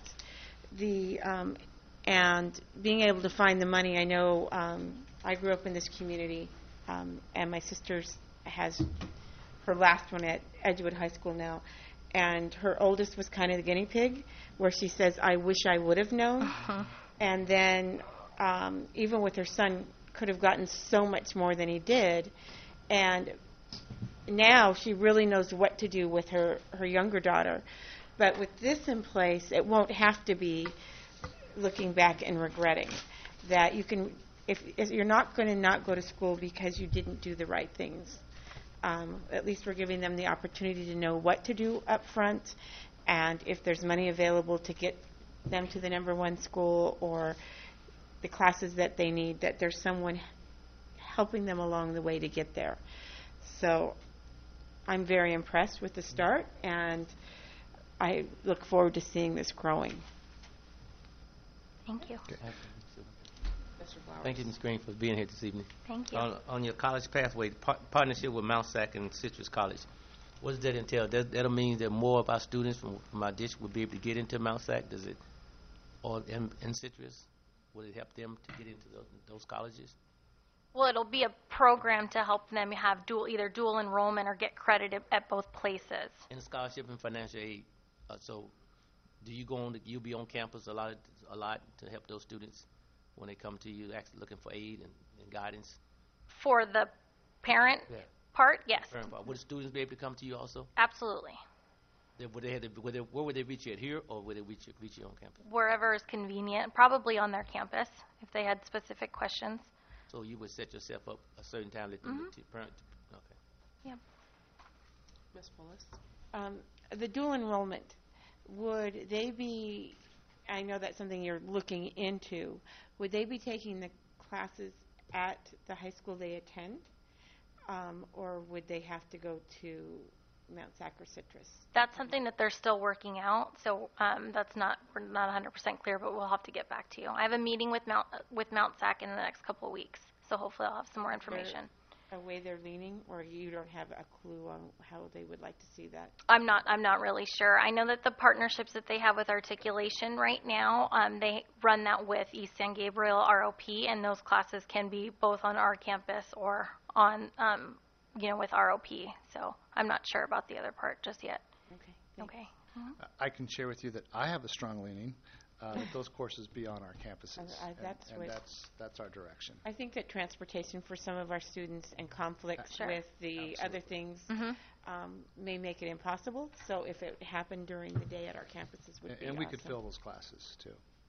The um, and being able to find the money. I know um, I grew up in this community, um, and my sister has her last one at Edgewood High School now, and her oldest was kind of the guinea pig, where she says, "I wish I would have known," Uh-huh. and then um, even with her son, could have gotten so much more than he did, and now she really knows what to do with her, her younger daughter. But with this in place, it won't have to be looking back and regretting that you can, if, if you're not going to not go to school because you didn't do the right things. Um, at least we're giving them the opportunity to know what to do up front, and if there's money available to get them to the number one school or the classes that they need, that there's someone helping them along the way to get there. So I'm very impressed with the start, and I look forward to seeing this growing. Thank you. Mister Flowers? Thank you, Miz Green, for being here this evening. Thank you. On, on your college pathway, par- partnership with Mount Sac and Citrus College, what does that entail? That, that'll mean that more of our students from, from our district will be able to get into Mount Sac, does it? Or in, in Citrus? Will it help them to get into those, those colleges? Well, it'll be a program to help them have dual, either dual enrollment or get credit at, at both places. And scholarship and financial aid. Uh, so, do you go on? The, you'll be on campus a lot, a lot to help those students when they come to you, actually looking for aid and, and guidance. For the parent Yeah. part, yes, Parent part. Would the students be able to come to you also? absolutely. They, would they have to, would they, where would they reach you at here, or would they reach you, reach you on campus? Wherever is convenient, probably on their campus if they had specific questions. So you would set yourself up a certain time that Mhm. the parent. Okay. Yeah. Miz Willis? Um, the dual enrollment, would they be, I know that's something you're looking into, would they be taking the classes at the high school they attend, um, or would they have to go to Mount Sac or Citrus? That's something that they're still working out, so um, that's not, we're not one hundred percent clear, but we'll have to get back to you. I have a meeting with Mount, with Mount Sac in the next couple of weeks, so hopefully I'll have some more information. A way they're leaning, or you don't have a clue on how they would like to see that? I'm not, I'm not really sure. I know that the partnerships that they have with Articulation right now, um, they run that with East San Gabriel R O P, and those classes can be both on our campus or on, um, you know, with R O P. So I'm not sure about the other part just yet. Okay. Okay. Mhm. I can share with you that I have a strong leaning uh, that those courses be on our campuses. I- I- and- that's and what- that's, that's our direction. I think that transportation for some of our students and conflicts Sure. with the other Absolutely. things Mhm. um, may make it impossible. So if it happened during the day at our campuses, would And, be and we could awesome. fill those classes too.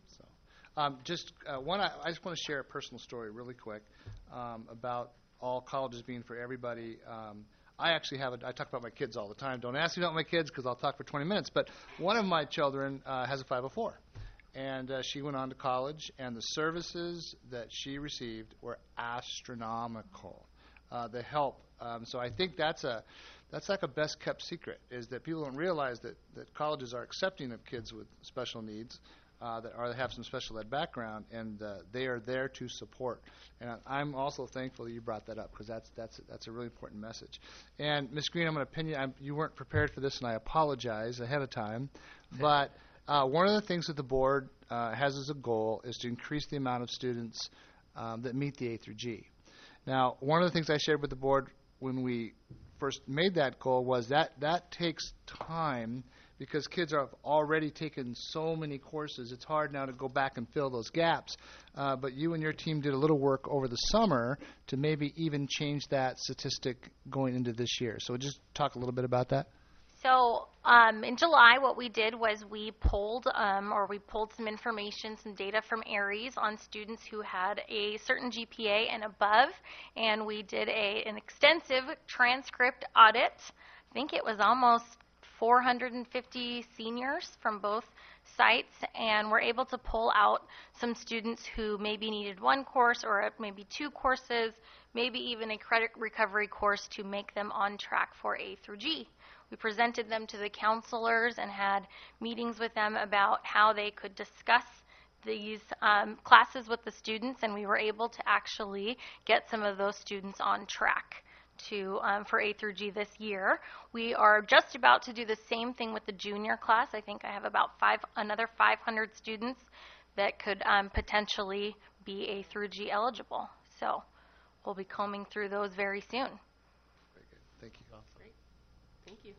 Um, just uh, one, I, I just want to share a personal story really quick um, about all colleges being for everybody. Um, I actually have a, I talk about my kids all the time. Don't ask me about my kids because I'll talk for twenty minutes. But one of my children uh, has a five oh four. And uh, she went on to college, and the services that she received were astronomical. Uh, the help. Um, so I think that's a that's like a best kept secret, is that people don't realize that, that colleges are accepting of kids with special needs uh, that are that have some special ed background, and uh, they are there to support. And I'm also thankful that you brought that up, because that's that's that's a really important message. And Miz Green, I'm going to pin you. I'm, you weren't prepared for this, and I apologize ahead of time, but. Uh, one of the things that the board uh, has as a goal is to increase the amount of students um, that meet the A through G. Now, one of the things I shared with the board when we first made that goal was that that takes time, because kids have already taken so many courses. It's hard now to go back and fill those gaps. Uh, but you and your team did a little work over the summer to maybe even change that statistic going into this year. So just talk a little bit about that. So um, in July, what we did was we pulled, um, or we pulled some information, some data from Aries on students who had a certain G P A and above, and we did a, an extensive transcript audit. I think it was almost four hundred fifty seniors from both sites, and we're able to pull out some students who maybe needed one course or maybe two courses, maybe even a credit recovery course to make them on track for A through G. We presented them to the counselors and had meetings with them about how they could discuss these um, classes with the students, and we were able to actually get some of those students on track to um, for A through G this year. We are just about to do the same thing with the junior class. I think I have about five, another five hundred students that could um, potentially be A through G eligible. So we'll be combing through those very soon. Very good. Thank you. Great. Thank you.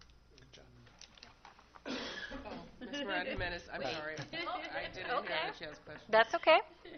Miz Miranda Jimenez, I'm sorry. I didn't Okay. hear that she has questions. That's okay.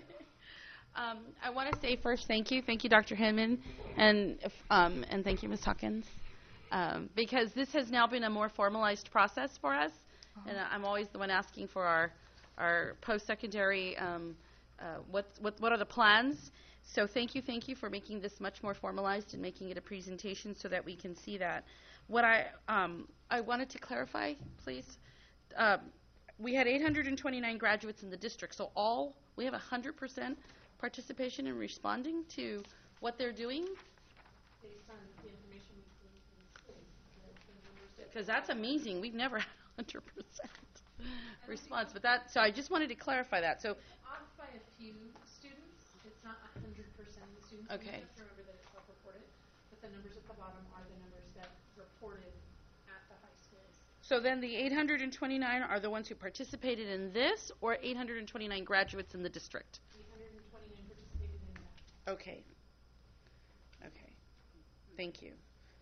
Um, I want to say first thank you. Thank you, Doctor Hinman, and um, and thank you, Miz Hawkins, um, because this has now been a more formalized process for us, uh-huh. and I'm always the one asking for our our post-secondary, um, uh, what, what, what are the plans. So thank you, thank you for making this much more formalized and making it a presentation so that we can see that. What I um, I wanted to clarify, please, um, we had eight hundred twenty-nine graduates in the district, so all, we have one hundred percent participation in responding to what they're doing? Based on the information we've seen. Because that's amazing. We've never had one hundred percent response. But that, so I just wanted to clarify that. So Off by a few students. It's not one hundred percent of the students. Okay. We have to remember that it's self-reported, but the numbers at the bottom are the numbers that reported at the high schools. So then the eight hundred twenty-nine are the ones who participated in this, or eight hundred twenty-nine graduates in the district? eight hundred twenty-nine participated in that. Okay. Okay. Thank you.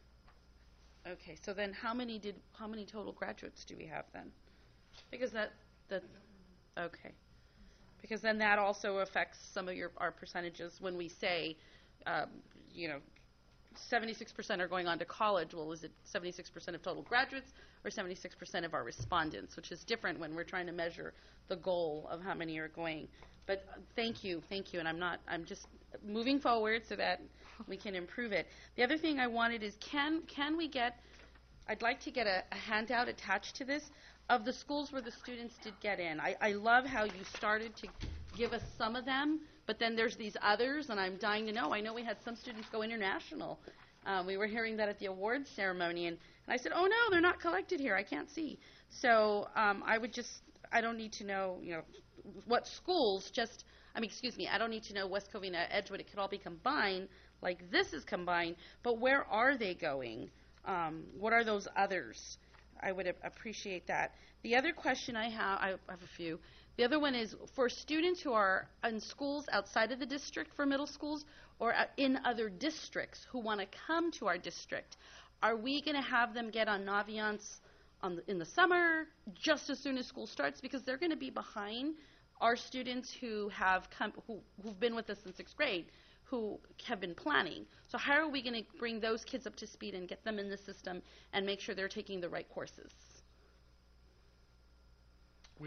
Okay, so then how many did, how many total graduates do we have then? Because that, that, okay. Because then that also affects some of your, our percentages when we say, um, you know, seventy-six percent are going on to college. Well, is it seventy-six percent of total graduates or seventy-six percent of our respondents, which is different when we're trying to measure the goal of how many are going. But uh, thank you, thank you, and I'm not, I'm just moving forward so that we can improve it. The other thing I wanted is, can can we get, I'd like to get a, a handout attached to this of the schools where the students did get in. I, I love how you started to give us some of them, but then there's these others, and I'm dying to know. I know we had some students go international. Um, we were hearing that at the awards ceremony, and, and I said, oh, no, they're not collected here. I can't see. So um, I would just, I don't need to know, you know, what schools just, I mean, excuse me, I don't need to know West Covina, Edgewood. It could all be combined like this is combined, but where are they going? Um, what are those others? I would a- appreciate that. The other question I have, I have a few. The other one is for students who are in schools outside of the district for middle schools or uh, in other districts who want to come to our district, are we going to have them get on Naviance on the, in the summer just as soon as school starts? Because they're going to be behind our students who have come, who, who've been with us in sixth grade, who have been planning. So how are we going to bring those kids up to speed and get them in the system and make sure they're taking the right courses? We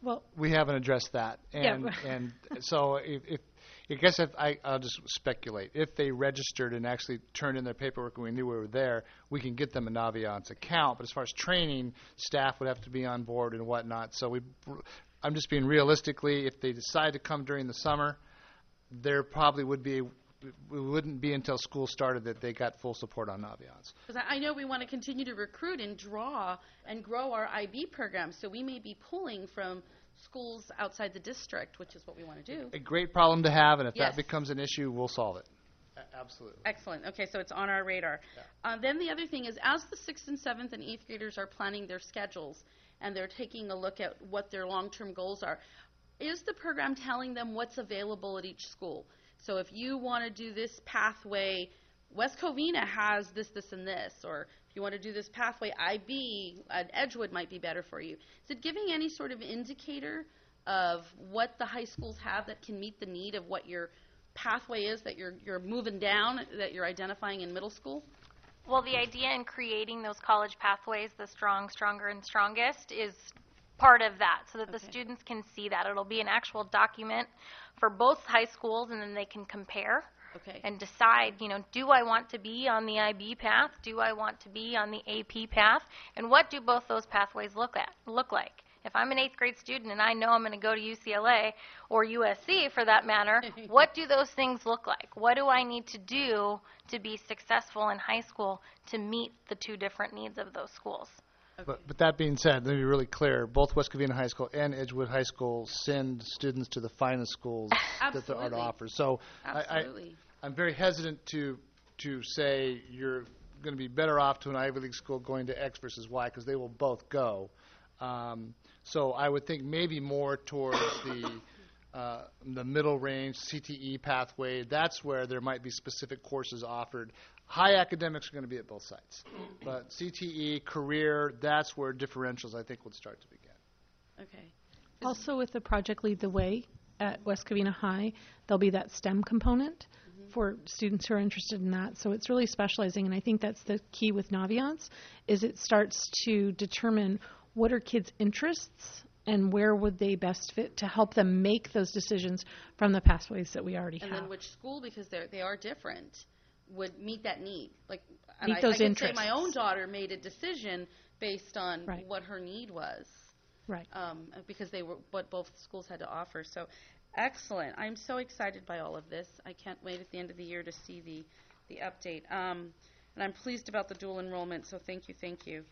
Well, we haven't addressed that. Yeah. And and so if, if I guess if I, I'll just speculate. If they registered and actually turned in their paperwork and we knew we were there, we can get them a Naviance account. But as far as training, staff would have to be on board and whatnot. So we, I'm just being realistically, if they decide to come during the summer, there probably would be, it wouldn't be until school started that they got full support on Naviance. Because I I know we want to continue to recruit and draw and grow our I B program, so we may be pulling from schools outside the district, which is what we want to do. A great problem to have, and if Yes. that becomes an issue, we'll solve it. A- absolutely. Excellent. Okay, so it's on our radar. Uh, then the other thing is, as the sixth and seventh and eighth graders are planning their schedules and they're taking a look at what their long-term goals are, is the program telling them what's available at each school? So if you want to do this pathway, West Covina has this, this, and this, or if you want to do this pathway, I B at Edgewood might be better for you. Is it giving any sort of indicator of what the high schools have that can meet the need of what your pathway is that you're you're moving down, that you're identifying in middle school? Well, the idea in creating those college pathways, the strong, stronger, and strongest, is part of that, so that the Okay. students can see that. It'll be an actual document for both high schools, and then they can compare Okay. and decide, you know, do I want to be on the I B path? Do I want to be on the A P path? And what do both those pathways look at look like? If I'm an eighth grade student and I know I'm going to go to U C L A or U S C for that matter, what do those things look like? What do I need to do to be successful in high school to meet the two different needs of those schools? But, but that being said, let me be really clear. Both West Covina High School and Edgewood High School send students to the finest schools that there are to Absolutely. offer. So I, I, Absolutely. I'm very hesitant to to say you're going to be better off to an Ivy League school going to X versus Y, because they will both go. Um, so I would think maybe more towards the uh, the middle range C T E pathway. That's where there might be specific courses offered. High academics are going to be at both sites, but C T E, career, that's where differentials I think would start to begin. Okay. Also with the Project Lead the Way at West Covina High, there'll be that STEM component for students who are interested in that. So it's really specializing, and I think that's the key with Naviance, is it starts to determine what are kids' interests and where would they best fit to help them make those decisions from the pathways that we already And have. then which school, because they they are different, would meet that need. Like, and Meet I, those I can interests. say my own daughter made a decision based on Right. what her need was, Right. um, because they were what both schools had to offer. So, excellent. I'm so excited by all of this. I can't wait at the end of the year to see the the update. Um, and I'm pleased about the dual enrollment. So thank you, thank you.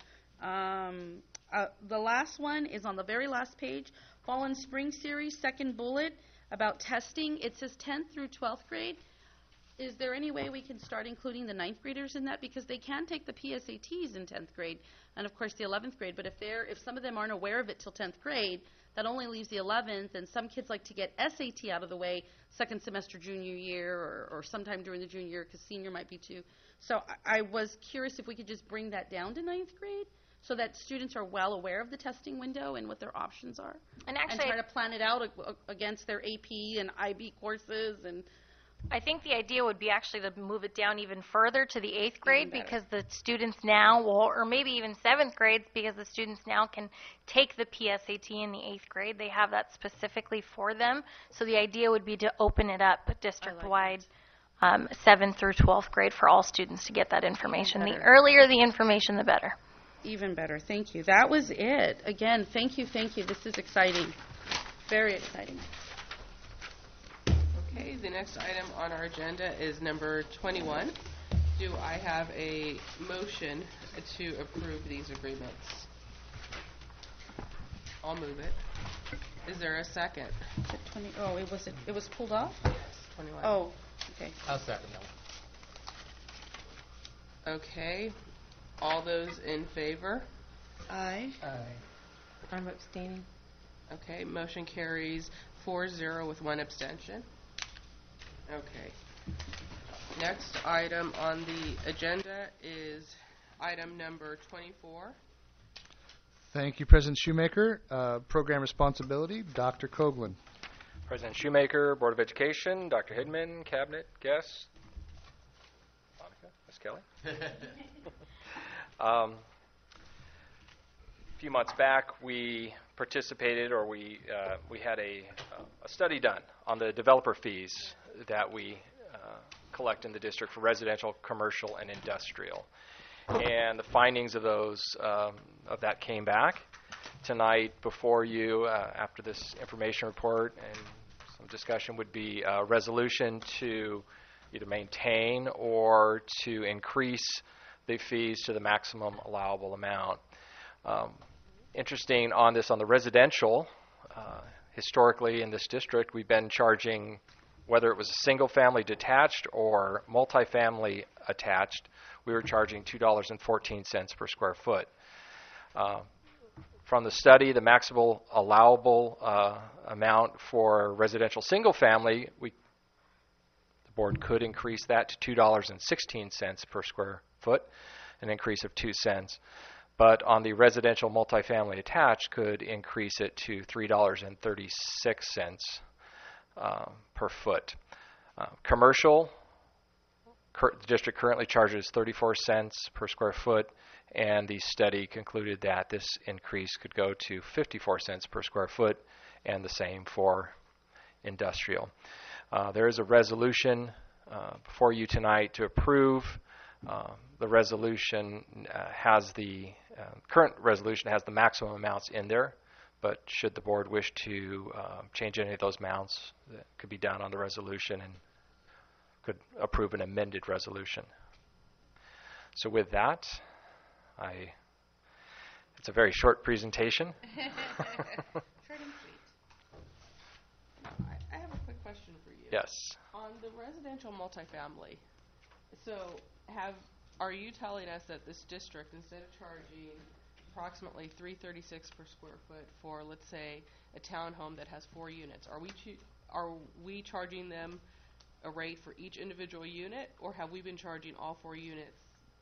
Um, uh, the last one is on the very last page, Fall and Spring Series, second bullet about testing. It says tenth through twelfth grade. Is there any way we can start including the ninth graders in that? Because they can take the P S A Ts in tenth grade and, of course, the eleventh grade. But if they're if some of them aren't aware of it till tenth grade, that only leaves the eleventh. And some kids like to get S A T out of the way second semester junior year or, or sometime during the junior year, because senior might be too. So I, I was curious if we could just bring that down to ninth grade so that students are well aware of the testing window and what their options are. And And actually, try to plan it out ag- against their A P and I B courses and I think the idea would be actually to move it down even further to the eighth grade, better. because the students now, or, or maybe even seventh grades, because the students now can take the P S A T in the eighth grade. They have that specifically for them. So the idea would be to open it up district-wide, um, seventh through twelfth grade, for all students to get that information. The better. earlier the information, the better. Even better. Thank you. That was it. Again, thank you, thank you. This is exciting. Very exciting. Okay, the next item on our agenda is number twenty-one. Do I have a motion to approve these agreements? I'll move it. Is there a second? Is it twenty? Oh, it was it, it was pulled off? twenty-one. Oh, okay. I'll second that one. Okay. All those in favor? Aye. I'm abstaining. Okay, motion carries four zero with one abstention. Okay. Next item on the agenda is item number twenty-four. Thank you, President Shoemaker. Uh, Program responsibility, Doctor Coughlin. President Shoemaker, Board of Education, Doctor Hidman, Cabinet, guests, Monica, Miz Kelly. um, few months back, we participated, or we uh, we had a, a study done on the developer fees that we uh, collect in the district for residential, commercial, and industrial. And the findings of those um, of that came back tonight before you uh, after this information report, and some discussion would be a resolution to either maintain or to increase the fees to the maximum allowable amount. Um, interesting on this, on the residential, uh, historically in this district, we've been charging, whether it was a single-family detached or multifamily attached, we were charging two dollars and fourteen cents per square foot. Uh, from the study, the maximum allowable uh, amount for residential single-family, we the board could increase that to two dollars and sixteen cents per square foot, an increase of two cents. But on the residential multifamily attached, could increase it to three dollars and thirty-six cents uh, per foot. Uh, commercial, cur- the district currently charges thirty-four cents per square foot, and the study concluded that this increase could go to fifty-four cents per square foot, and the same for industrial. Uh, there is a resolution uh, before you tonight to approve. Uh, the resolution uh, has the uh, current resolution has the maximum amounts in there, but should the board wish to uh, change any of those amounts, that could be done on the resolution, and could approve an amended resolution. So with that, I it's a very short presentation. Short and sweet. I, I have a quick question for you. Yes. On the residential multifamily, so have are you telling us that this district, instead of charging approximately three thirty-six per square foot for, let's say, a townhome that has four units, are we ch- are we charging them a rate for each individual unit, or have we been charging all four units?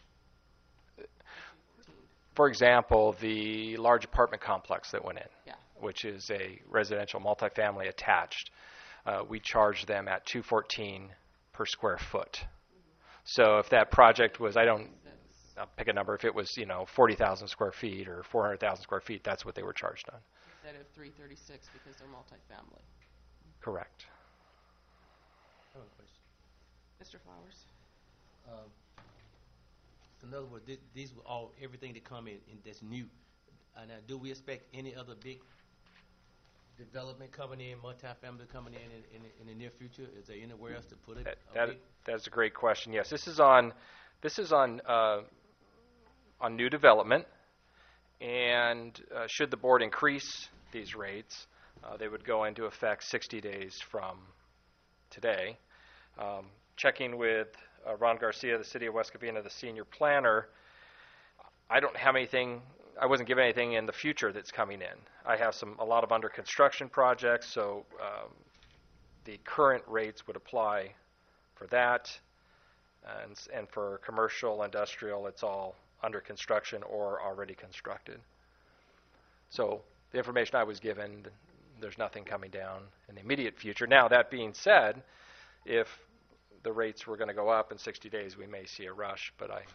For example, the large apartment complex that went in, Yeah. which is a residential multifamily attached, uh, we charge them at two fourteen per square foot. So if that project was, I don't, I'll pick a number, if it was, you know, forty thousand square feet or four hundred thousand square feet, that's what they were charged on. Instead of three thirty-six because they're multifamily. Correct. I have a question. Mister Flowers? Um, in other words, thi- these were all, everything that come in, in that's new. Uh, now, do we expect any other big development coming in, multifamily coming in in, in, in the near future? Is there anywhere else to put it? That, a that big- that's a great question. Yes, this is on this is on uh, on new development, and uh, should the board increase these rates, uh, they would go into effect sixty days from today. Um, checking with uh, Ron Garcia, the City of West Covina, the senior planner, I don't have anything. I wasn't given anything in the future that's coming in. I have some a lot of under construction projects, so um, the current rates would apply for that, and and for commercial, industrial, it's all under construction or already constructed. So the information I was given, there's nothing coming down in the immediate future. Now, that being said, if the rates were going to go up in sixty days, we may see a rush, but I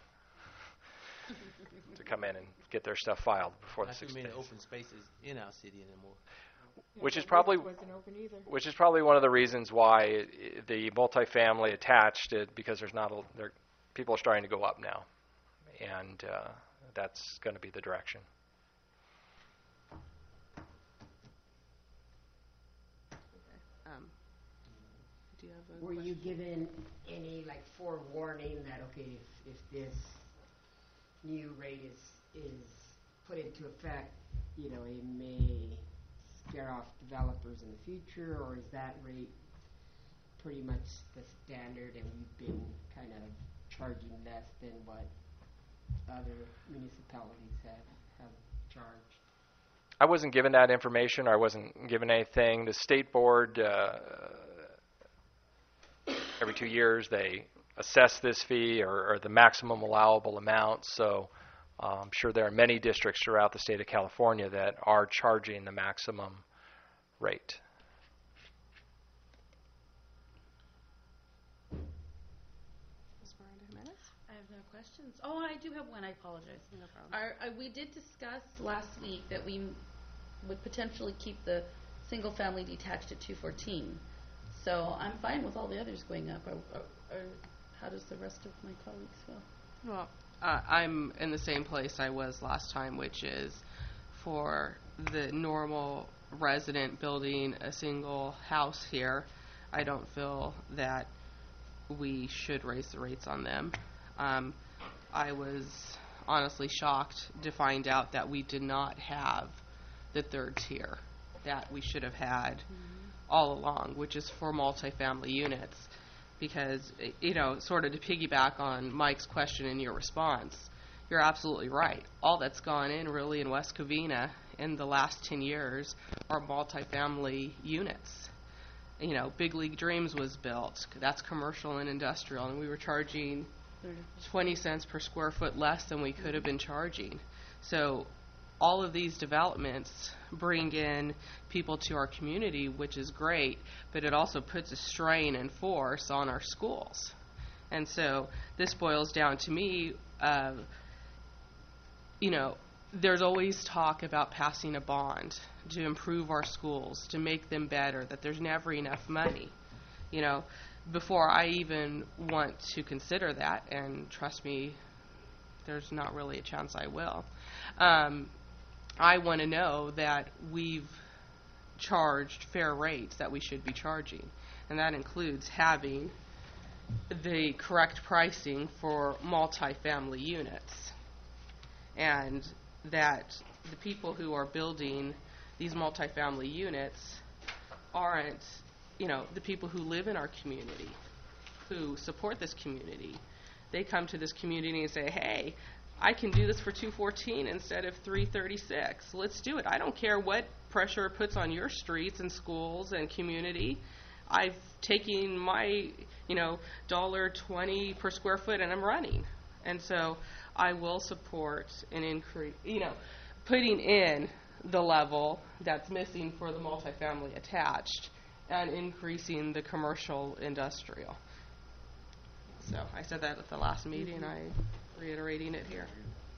to come in and get their stuff filed before the Not too sixty many days. open spaces in our city anymore. Which is probably which is probably one of the reasons why it, it- the multifamily attached, it, because there's not a, there, people are starting to go up now, and uh, that's going to be the direction. Um, do you have a Were question? you given any like forewarning that, okay, if, if this new rate is, is put into effect, you know, it may scare off developers in the future, or is that rate pretty much the standard and we've been kind of charging less than what other municipalities have, have charged? I wasn't given that information, or I wasn't given anything. The state board, uh, every two years, they assess this fee, or, or the maximum allowable amount. So uh, I'm sure there are many districts throughout the state of California that are charging the maximum rate. Miz Miranda Jimenez? I have have no questions. Oh, I do have one. I apologize. No problem. Our, uh, we did discuss last week that we m- would potentially keep the single-family detached at two fourteen. So I'm fine with all the others going up. Or, or, or how does the rest of my colleagues feel? Well, uh, I'm in the same place I was last time, which is for the normal resident building a single house here, I don't feel that we should raise the rates on them. Um, I was honestly shocked to find out that we did not have the third tier that we should have had mm-hmm. all along, which is for multifamily units. Because, you know, sort of to piggyback on Mike's question and your response, you're absolutely right. All that's gone in really in West Covina in the last ten years are multifamily units. You know, Big League Dreams was built. That's commercial and industrial, and we were charging twenty cents per square foot less than we could have been charging. So all of these developments bring in people to our community, which is great, but it also puts a strain and force on our schools. And so this boils down to me, uh, you know, there's always talk about passing a bond to improve our schools, to make them better, that there's never enough money. You know, before I even want to consider that, and trust me, there's not really a chance I will, um, I want to know that we've charged fair rates that we should be charging. And that includes having the correct pricing for multifamily units. And that the people who are building these multifamily units aren't, you know, the people who live in our community, who support this community. They come to this community and say, hey, I can do this for two fourteen instead of three thirty-six. Let's do it. I don't care what pressure it puts on your streets and schools and community. I've taken my, you know, one dollar twenty per square foot and I'm running. And so I will support an increase, you know, putting in the level that's missing for the multifamily attached and increasing the commercial industrial. So I said that at the last meeting. Mm-hmm. I'm reiterating it here.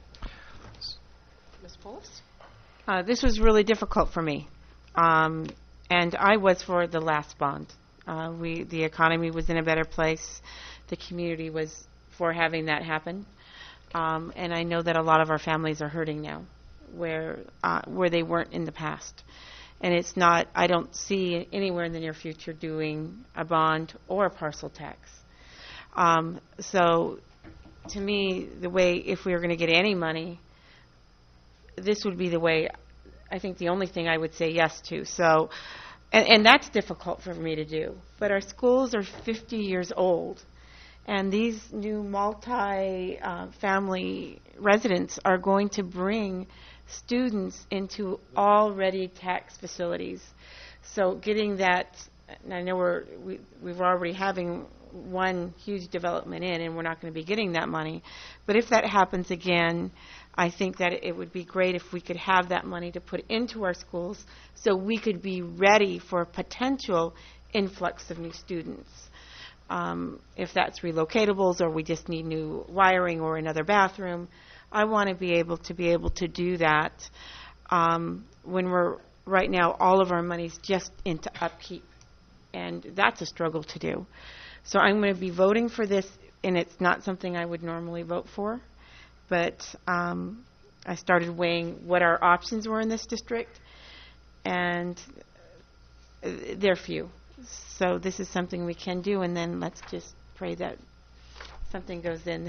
Miz Pullis? Uh, this was really difficult for me, um, and I was for the last bond. Uh, we, the economy was in a better place. The community was for having that happen, um, and I know that a lot of our families are hurting now, where uh, where they weren't in the past. And it's not. I don't see anywhere in the near future doing a bond or a parcel tax. Um, so, to me, the way, if we were going to get any money, this would be the way, I think the only thing I would say yes to. So, and, and that's difficult for me to do. But our schools are fifty years old, and these new multi-family uh, residents are going to bring students into already taxed facilities. So getting that, and I know we're, we, we're already having one huge development in, and we're not going to be getting that money. But if that happens again, I think that it would be great if we could have that money to put into our schools so we could be ready for a potential influx of new students. Um, if that's relocatables or we just need new wiring or another bathroom, I want to be able to be able to do that um, when we're, right now, all of our money's just into upkeep. And that's a struggle to do. So I'm going to be voting for this, and it's not something I would normally vote for. But um, I started weighing what our options were in this district, and they're few. So this is something we can do, and then let's just pray that something goes in.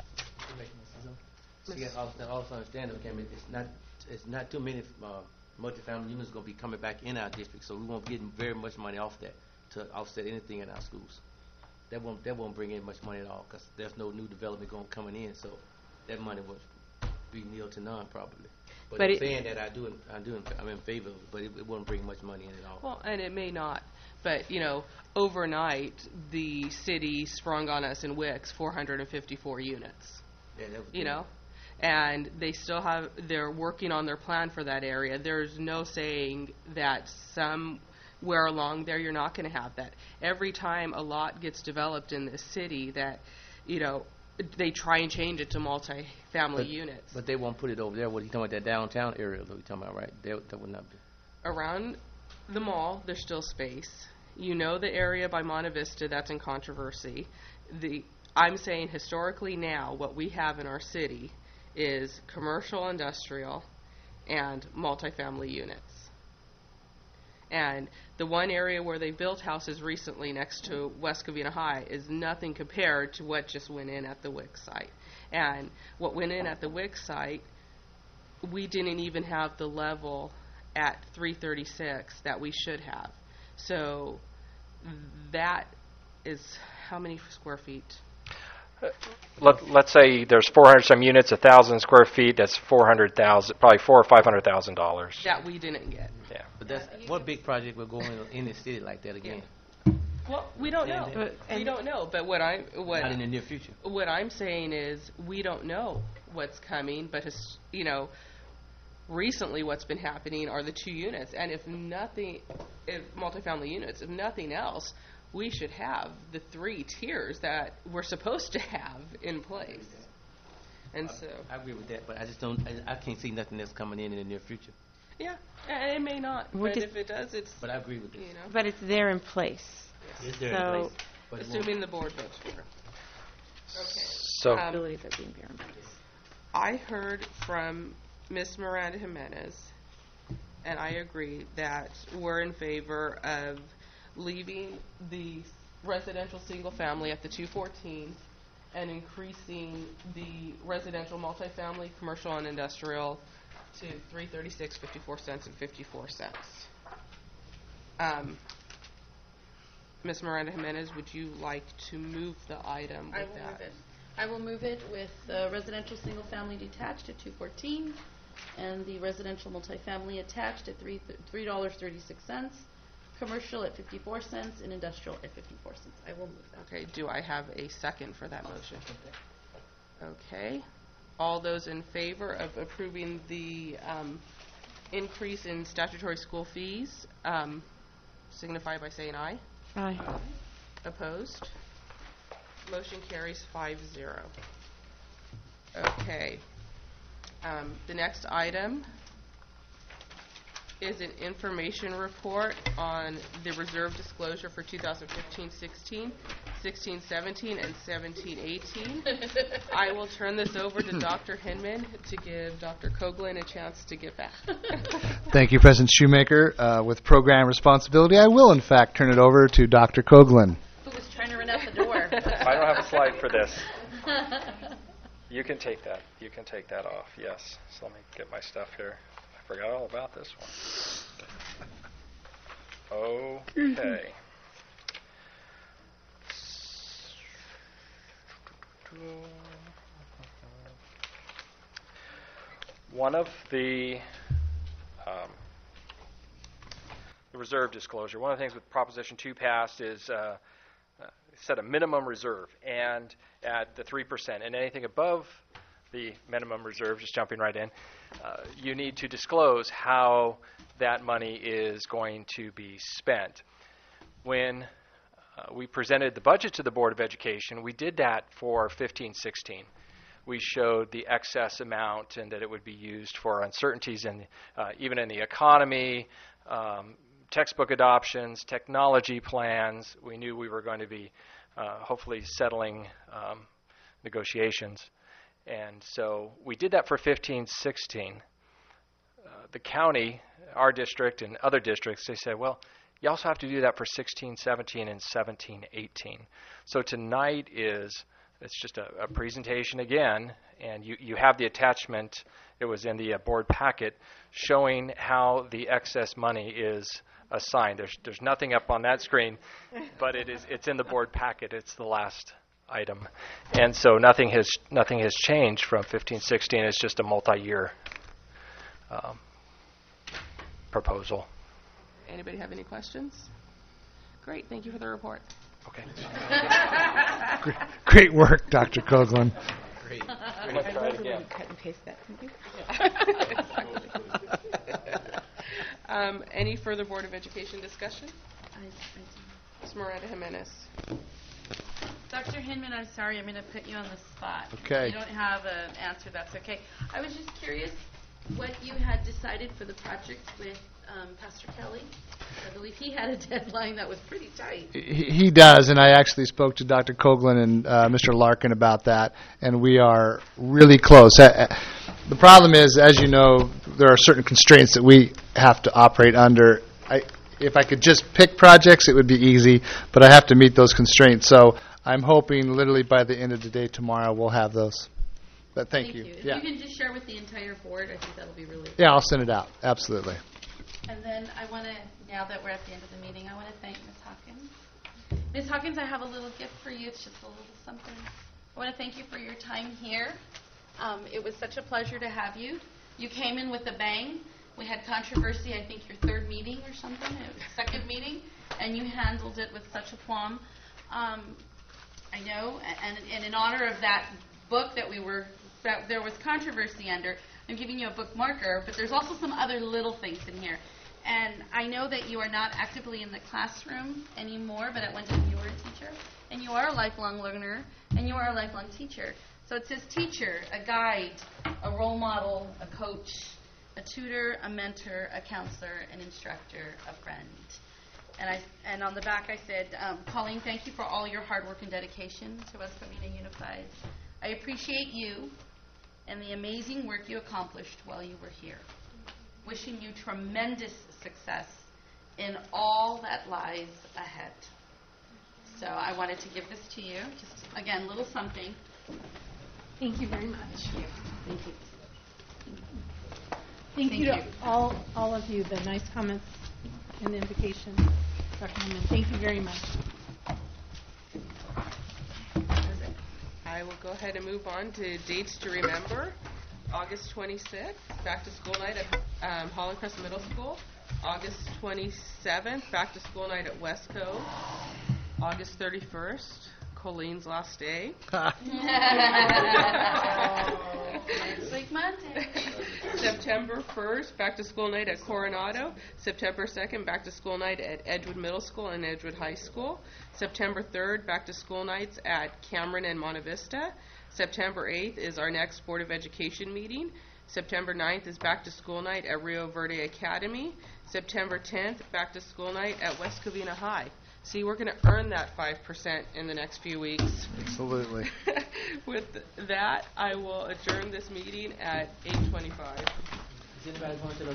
So you also, also understand, okay, it's not it's not too many uh, multifamily units going to be coming back in our district, so we won't get very much money off that to offset anything in our schools. That won't that won't bring in much money at all because there's no new development going coming in, so that money would be nil to none probably. But, but I'm saying that I do I do I'm in favor of it, but it, it won't bring much money in at all. Well, and it may not. But, you know, overnight, the city sprung on us in Wicks four hundred fifty-four units. Yeah, that was you good. know, and they still have, they're working on their plan for that area. There's no saying that somewhere along there you're not going to have that. Every time a lot gets developed in this city that, you know, they try and change it to multi-family But- units. But they won't put it over there. What are you talking about, that downtown area that we talking about, right? They, that would not be. Around the mall, there's still space. You know the area by Monte Vista, that's in controversy. The I'm saying historically now, what we have in our city is commercial, industrial, and multifamily units. And the one area where they built houses recently next to West Covina High is nothing compared to what just went in at the W I C site. And what went in at the W I C site, we didn't even have the level at three thirty-six that we should have. So that is how many square feet? Let, let's say there's four hundred some units, one thousand square feet, that's four hundred thousand, probably four or five hundred thousand dollars. That we didn't get. Yeah. But that's what big project will go in in the city like that again? Well, we don't Yeah, know. they- we and- don't know. But what I what Not in the near future. what I'm saying is we don't know what's coming. But his, you know, recently what's been happening are the two units. And if nothing, if multifamily units, if nothing else, we should have the three tiers that we're supposed to have in place. And so, I agree with that, but I just don't. I, I can't see nothing that's coming in in the near future. yeah, and it may not. We're but just- if it does, it's But I agree with this. you know, But it's there in place. It's there in So- place, but it won't- assuming the board votes for it. Okay. So, Um, Abilities are being there in place. I heard from Miss Miranda Jimenez, and I agree that we're in favor of leaving the residential single family at the two fourteen and increasing the residential multifamily, commercial, and industrial to three thirty-six, fifty-four cents, and fifty-four cents. Um, Miss Miranda Jimenez, would you like to move the item I with will that? move it. I will move it with uh, residential single-family detached at two fourteen, and the residential multifamily attached at three three dollars thirty-six cents, commercial at fifty-four cents, and industrial at fifty-four cents. I will move that. Okay, do I have a second for that motion? Okay. All those in favor of approving the um, increase in statutory school fees um, signify by saying aye. Aye. Opposed? Motion carries five zero. Okay. Um, The next item is an information report on the reserve disclosure for two thousand fifteen sixteen, sixteen seventeen, and seventeen eighteen. I will turn this over to Doctor Hinman to give Doctor Coughlin a chance to get back. Thank you, President Shoemaker. Uh, with program responsibility, I will, in fact, turn it over to Doctor Coughlin. Who was trying to run out the door? I don't have a slide for this. You can take that. You can take that off, yes. So let me get my stuff here. I forgot all about this one. Okay. One of the um, the reserve disclosure, one of the things with Proposition two passed is uh, uh, set a minimum reserve, and at the three percent, and anything above the minimum reserve, just jumping right in, uh, you need to disclose how that money is going to be spent. When uh, we presented the budget to the Board of Education, we did that for fifteen sixteen. We showed the excess amount and that it would be used for uncertainties in, uh, even in the economy, um, textbook adoptions, technology plans. We knew we were going to be uh, hopefully settling um, negotiations. And so we did that for fifteen sixteen. Uh, the county, our district, and other districts, they said, well, you also have to do that for sixteen seventeen and seventeen eighteen. So tonight is, it's just a, a presentation again, and you, you have the attachment, it was in the uh, board packet, showing how the excess money is assigned. There's there's nothing up on that screen, but it is it's in the board packet. It's the last item, and so nothing has nothing has changed from fifteen sixteen. It's just a multi-year um, proposal. Anybody have any questions? Great, thank you for the report. Okay. Great, great work, Doctor Coughlin. Great. I love the way you cut and paste that, didn't you? Um, any further Board of Education discussion? Miz Miranda Jimenez. Doctor Hinman, I'm sorry, I'm going to put you on the spot. Okay. If you don't have an answer, that's okay. I was just curious what you had decided for the project with um, Pastor Kelly. I believe he had a deadline that was pretty tight. He, he does, and I actually spoke to Doctor Coughlin and uh, Mister Larkin about that, and we are really close. Uh, the problem is, as you know, there are certain constraints that we have to operate under. I, if I could just pick projects, it would be easy, but I have to meet those constraints. So I'm hoping literally by the end of the day tomorrow we'll have those. But thank, Thank you. you. If Yeah. you can just share with the entire board, I think that'll be really good. Yeah, I'll send it out. Absolutely. And then I want to, now that we're at the end of the meeting, I want to thank Miz Hawkins. Miz Hawkins, I have a little gift for you. It's just a little something. I want to thank you for your time here. Um, it was such a pleasure to have you. You came in with a bang. We had controversy, I think your third meeting or something, it was second meeting, and you handled it with such aplomb. Um, I know, and, and in honor of that book that we were, that there was controversy under, I'm giving you a bookmarker, but there's also some other little things in here. And I know that you are not actively in the classroom anymore, but at one time you were a teacher, and you are a lifelong learner, and you are a lifelong teacher. So it says teacher, a guide, a role model, a coach, a tutor, a mentor, a counselor, an instructor, a friend. And I and on the back I said, um, Colleen, thank you for all your hard work and dedication to West Covina Unified. I appreciate you and the amazing work you accomplished while you were here. Wishing you tremendous success in all that lies ahead. So I wanted to give this to you. Just, again, little something. Thank you very much. Thank you. Thank, Thank you to you. all all of you, the nice comments and the invitation. Doctor Hinman, thank you very much. I will go ahead and move on to dates to remember. August twenty-sixth, back to school night at um, Holland Crest Middle School. August twenty-seventh, back to school night at West Cove. August thirty-first, Colleen's last day. Next week, Monday. September first, back to school night at Coronado. September second, back to school night at Edgewood Middle School and Edgewood High School. September third, back to school nights at Cameron and Monte Vista. September eighth is our next Board of Education meeting. September ninth is back to school night at Rio Verde Academy. September tenth, back to school night at West Covina High. See, we're going to earn that five percent in the next few weeks. Absolutely. With that, I will adjourn this meeting at eight twenty-five. Does anybody want to